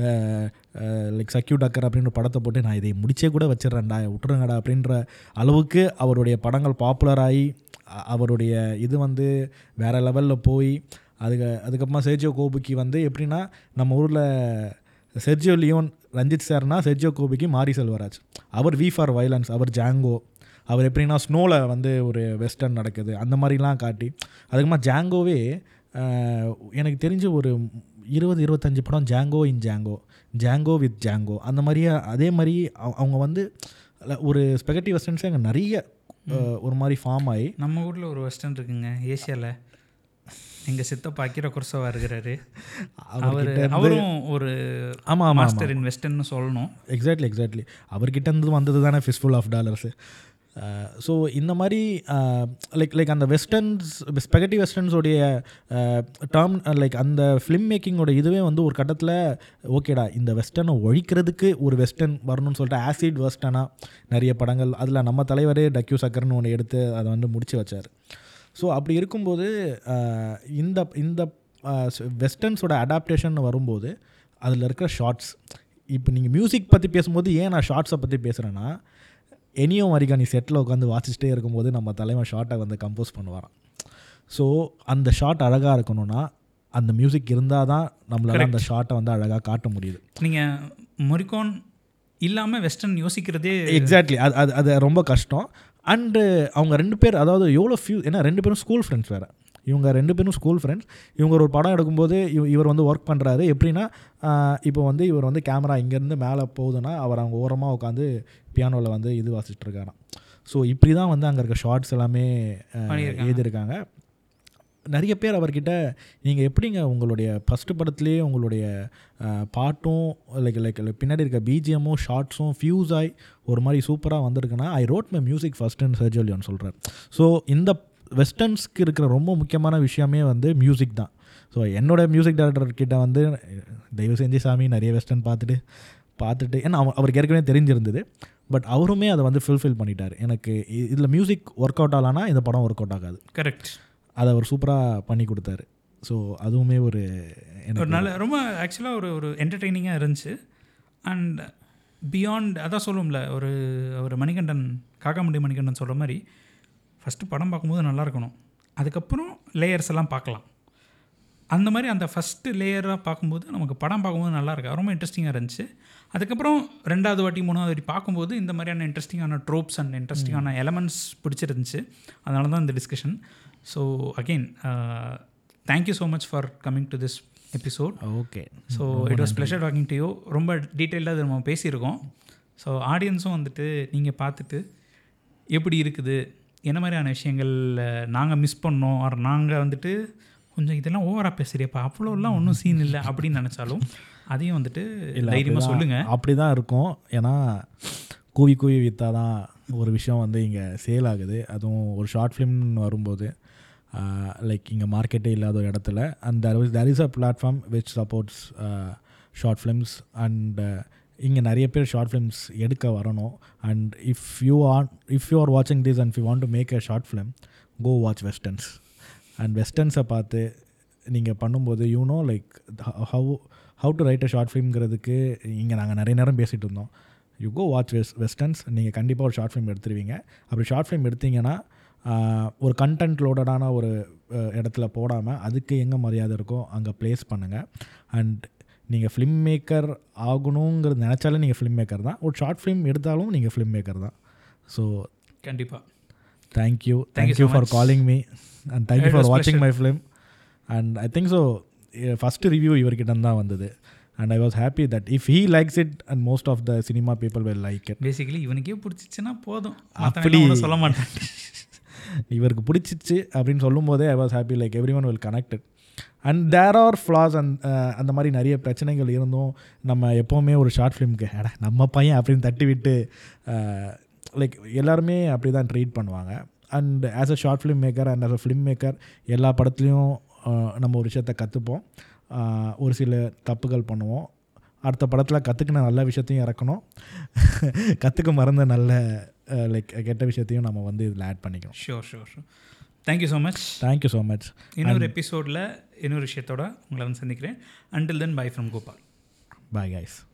லைக் சக்யூட் அக்கர் அப்படின்ற படத்தை போட்டு நான் இதை முடிச்சே கூட வச்சிடறேன்டா விட்டுருங்கடா அப்படின்ற அளவுக்கு அவருடைய படங்கள் பாப்புலராகி அவருடைய இது வந்து வேறு லெவலில் போய் அதுக்கு அதுக்கப்புறமா சர்ஜியோ கோபுக்கி வந்து எப்படின்னா நம்ம ஊரில் செர்ஜியோ லியோன் ரஞ்சித் சார்னா செர்ஜியோ கோபுக்கி மாரி செல்வராஜ், அவர் வி ஃபார் வயலன்ஸ், அவர் ஜாங்கோ, அவர் எப்படின்னா ஸ்னோவில் வந்து ஒரு வெஸ்டர்ன் நடக்குது அந்த மாதிரிலாம் காட்டி அதுக்கப்புறமா ஜாங்கோவே எனக்கு தெரிஞ்ச ஒரு இருபது இருபத்தஞ்சி படம் Django in Django, Django with Django அந்த மாதிரியே அதே மாதிரி அவங்க வந்து ஒரு ஸ்பெகட்டி வெஸ்டர்ன்ஸே அங்கே நிறைய ஒரு மாதிரி ஃபார்ம் ஆகி. நம்ம ஊரில் ஒரு வெஸ்டர்ன் இருக்குங்க ஏஷியாவில், எங்கள் சித்தப்பா அக்கிரா குரோசவா இருக்கிறாரு, அவர் அவரும் ஒரு ஆமாம் மாஸ்டர் இன் வெஸ்டர்ன்னு சொல்லணும். எக்ஸாக்ட்லி எக்ஸாக்ட்லி அவர்கிட்டருந்து வந்தது தானே ஃபிஸ்ஃபுல் ஆஃப் டாலர்ஸு. ஸோ இந்த மாதிரி லைக் லைக் அந்த வெஸ்டர்ன்ஸ் ஸ்பெகட்டி வெஸ்டர்ன்ஸோடைய டேர்ம் லைக் அந்த ஃபிலிம் மேக்கிங்கோட இதுவே வந்து ஒரு கட்டத்தில் ஓகேடா இந்த வெஸ்டர்னை ஒழிக்கிறதுக்கு ஒரு வெஸ்டர்ன் வரணும்னு சொல்லிட்டு ஆசிட் வெஸ்டர்னாக நிறைய படங்கள், அதில் நம்ம தலைவரே டக்யூ சக்கர்னு ஒன்று எடுத்து அதை வந்து முடிச்சு வச்சார். ஸோ அப்படி இருக்கும்போது இந்த இந்த வெஸ்டர்ன்ஸோட அடாப்டேஷன் வரும்போது அதில் இருக்கிற ஷார்ட்ஸ், இப்போ நீங்கள் மியூசிக் பற்றி பேசும்போது ஏன் நான் ஷார்ட்ஸை பற்றி பேசுகிறேன்னா, எனியோ மரிகானி செட்டில் உட்காந்து வாசிச்சுட்டே இருக்கும்போது நம்ம தலைவன் ஷார்ட்டை வந்து கம்போஸ் பண்ணுவாராம். ஸோ அந்த ஷார்ட் அழகாக இருக்கணும்னா அந்த மியூசிக் இருந்தால் தான் நம்மளால் அந்த ஷார்ட்டை வந்து அழகாக காட்ட முடியுது. நீங்கள் மொரிகான் இல்லாமல் வெஸ்டர்ன் யோசிக்கிறதே எக்ஸாக்ட்லி அது அது அது ரொம்ப கஷ்டம். அண்டு அவங்க ரெண்டு பேர் அதாவது எவ்வளோ ஃபியூ, ஏன்னா ரெண்டு பேரும் ஸ்கூல் ஃப்ரெண்ட்ஸ் வேறு, இவங்க ரெண்டு பேரும் ஸ்கூல் ஃப்ரெண்ட்ஸ். இவங்க ஒரு படம் எடுக்கும்போது இவ இவர் வந்து ஒர்க் பண்ணுறாரு எப்படின்னா, இப்போ வந்து இவர் வந்து கேமரா இங்கேருந்து மேலே போகுதுன்னா அவர் அவங்க ஓரமாக உட்காந்து பியானோவில் வந்து இது வாசிச்சுட்ருக்காராம். ஸோ இப்படி தான் வந்து அங்கே இருக்க ஷார்ட்ஸ் எல்லாமே எழுதியிருக்காங்க. நிறைய பேர் அவர்கிட்ட நீங்கள் எப்படிங்க உங்களுடைய ஃபஸ்ட்டு படத்துலேயே உங்களுடைய பாட்டும் லைக் லைக் பின்னாடி இருக்க பிஜிஎம்மும் ஷார்ட்ஸும் ஃபியூஸ் ஆகி ஒரு மாதிரி சூப்பராக வந்திருக்குன்னா ஐ ரோட் மை மியூசிக் ஃபஸ்ட்டுன்னு சர்ஜியோ லியோன் சொல்கிறார். ஸோ இந்த வெஸ்டர்ன்ஸ்க்கு இருக்கிற ரொம்ப முக்கியமான விஷயமே வந்து மியூசிக் தான். ஸோ என்னோடய மியூசிக் டைரக்டர்கிட்ட வந்து தயவு செஞ்சு சாமி நிறைய வெஸ்டர்ன் பார்த்துட்டு பார்த்துட்டு ஏன்னா அவ அவருக்கு ஏற்கனவே தெரிஞ்சிருந்தது, பட் அவருமே அதை வந்து ஃபுல்ஃபில் பண்ணிட்டார். எனக்கு இதில் மியூசிக் ஒர்க் அவுட் ஆகலான்னா இந்த படம் ஒர்க் அவுட் ஆகாது. கரெக்ட். அதை அவர் சூப்பராக பண்ணி கொடுத்தாரு. ஸோ அதுவுமே ஒரு ஒரு நல்ல ரொம்ப ஆக்சுவலாக ஒரு ஒரு என்டர்டெய்னிங்காக இருந்துச்சு. அண்ட் பியாண்ட் அதான் சொல்லுவோம்ல, ஒரு ஒரு மணிகண்டன் காக்காமுண்டி மணிகண்டன் சொல்கிற மாதிரி ஃபஸ்ட்டு படம் பார்க்கும்போது நல்லா இருக்கணும், அதுக்கப்புறம் லேயர்ஸ் எல்லாம் பார்க்கலாம். அந்த மாதிரி அந்த ஃபஸ்ட்டு லேயராக பார்க்கும்போது நமக்கு படம் பார்க்கும்போது நல்லா இருக்கா, ரொம்ப இன்ட்ரெஸ்டிங்காக இருந்துச்சு. அதுக்கப்புறம் ரெண்டாவது வாட்டி மூணாவது வாட்டி பார்க்கும்போது இந்த மாதிரியான இன்ட்ரெஸ்டிங்கான ட்ரோப்ஸ் அண்ட் இன்ட்ரெஸ்டிங்கான எலமெண்ட்ஸ் பிடிச்சிருந்துச்சு. அதனால தான் இந்த discussion. So again thank you so much for coming to this episode. Okay. So it was pleasure talking to you. ரொம்ப டீட்டெயிலாக அது நம்ம பேசியிருக்கோம். ஸோ ஆடியன்ஸும் வந்துட்டு நீங்கள் பார்த்துட்டு எப்படி இருக்குது, என்ன மாதிரியான விஷயங்கள் நாங்கள் மிஸ் பண்ணோம், ஆர் நாங்கள் வந்துட்டு கொஞ்சம் இதெல்லாம் ஓவராக பேசுகிறியப்பா, அவ்வளோலாம் ஒன்றும் சீன் இல்லை அப்படின்னு நினச்சாலும் அதையும் வந்துட்டு தைரியமாக சொல்லுங்கள். அப்படி தான் இருக்கும். ஏன்னா கூவி கூவி விற்றா தான் ஒரு விஷயம் வந்து இங்கே சேல் ஆகுது. அதுவும் ஒரு ஷார்ட் ஃபிலிம்னு வரும்போது லைக் இங்கே மார்க்கெட்டே இல்லாத ஒரு இடத்துல and there is there is a platform which supports short films. And இங்கே நிறைய பேர் ஷார்ட் ஃபிலிம்ஸ் எடுக்க வரணும். And if you are if you are வாட்சிங் this and if you want to make a short film, go watch westerns. And வெஸ்டர்ன்ஸை பார்த்து நீங்கள் பண்ணும்போது you know like how how to write a short ஃபிலிம்ங்கிறதுக்கு இங்கே நாங்கள் நிறைய நேரம் பேசிகிட்டு இருந்தோம். You go watch wes westerns நீங்கள் கண்டிப்பாக ஒரு ஷார்ட் ஃபிலிம் எடுத்துருவீங்க. அப்படி ஷார்ட் ஃபிலிம் எடுத்தீங்கன்னா ஒரு கண்டென்ட் லோடடான ஒரு இடத்துல போடாமல் அதுக்கு எங்கே மரியாதை இருக்கோ அங்கே ப்ளேஸ் பண்ணுங்கள். அண்ட் நீங்கள் ஃபிலிம் மேக்கர் ஆகணுங்கிறது நினச்சாலே நீங்கள் ஃபிலிம் மேக்கர் தான். ஒரு ஷார்ட் ஃபிலிம் எடுத்தாலும் நீங்கள் ஃபிலிம் மேக்கர் தான். ஸோ கண்டிப்பாக thank you thank you for calling me and thank you for வாட்சிங் my film. And I think so first review இவர்கிட்ட தான் வந்தது. And I was happy that if he likes it and most of the cinema people will like it. Basically இவனுக்கே பிடிச்சிச்சுன்னா போதும், அப்படி சொல்ல மாட்டேன். இவருக்கு பிடிச்சிச்சு அப்படின்னு சொல்லும் போதே I was happy like everyone will connected. And there are flaws and அந்த மாதிரி நிறைய பிரச்சனைகள் இருந்தும் நம்ம எப்போவுமே ஒரு ஷார்ட் ஃபிலிம்க்கு அட நம்ம பையன் அப்படின்னு தட்டி விட்டு லைக் எல்லாருமே அப்படி தான் ட்ரீட் பண்ணுவாங்க. And as a short film maker and as a film maker எல்லா படத்துலையும் நம்ம ஒரு விஷயத்தை கற்றுப்போம், ஒரு சில தப்புகள் பண்ணுவோம். அடுத்த படத்தில் கற்றுக்கின நல்ல விஷயத்தையும் இறக்கணும், கற்றுக்க மறந்த நல்ல லைக் கெட்ட விஷயத்தையும் நம்ம வந்து இதில் ஆட் பண்ணிக்கணும். Sure sure sure thank you so much. Thank you so much. இன்னொரு எபிசோடில் இன்னொரு விஷயத்தோட உங்களை வந்து சந்திக்கிறேன். Until then bye from Gopal. Bye guys.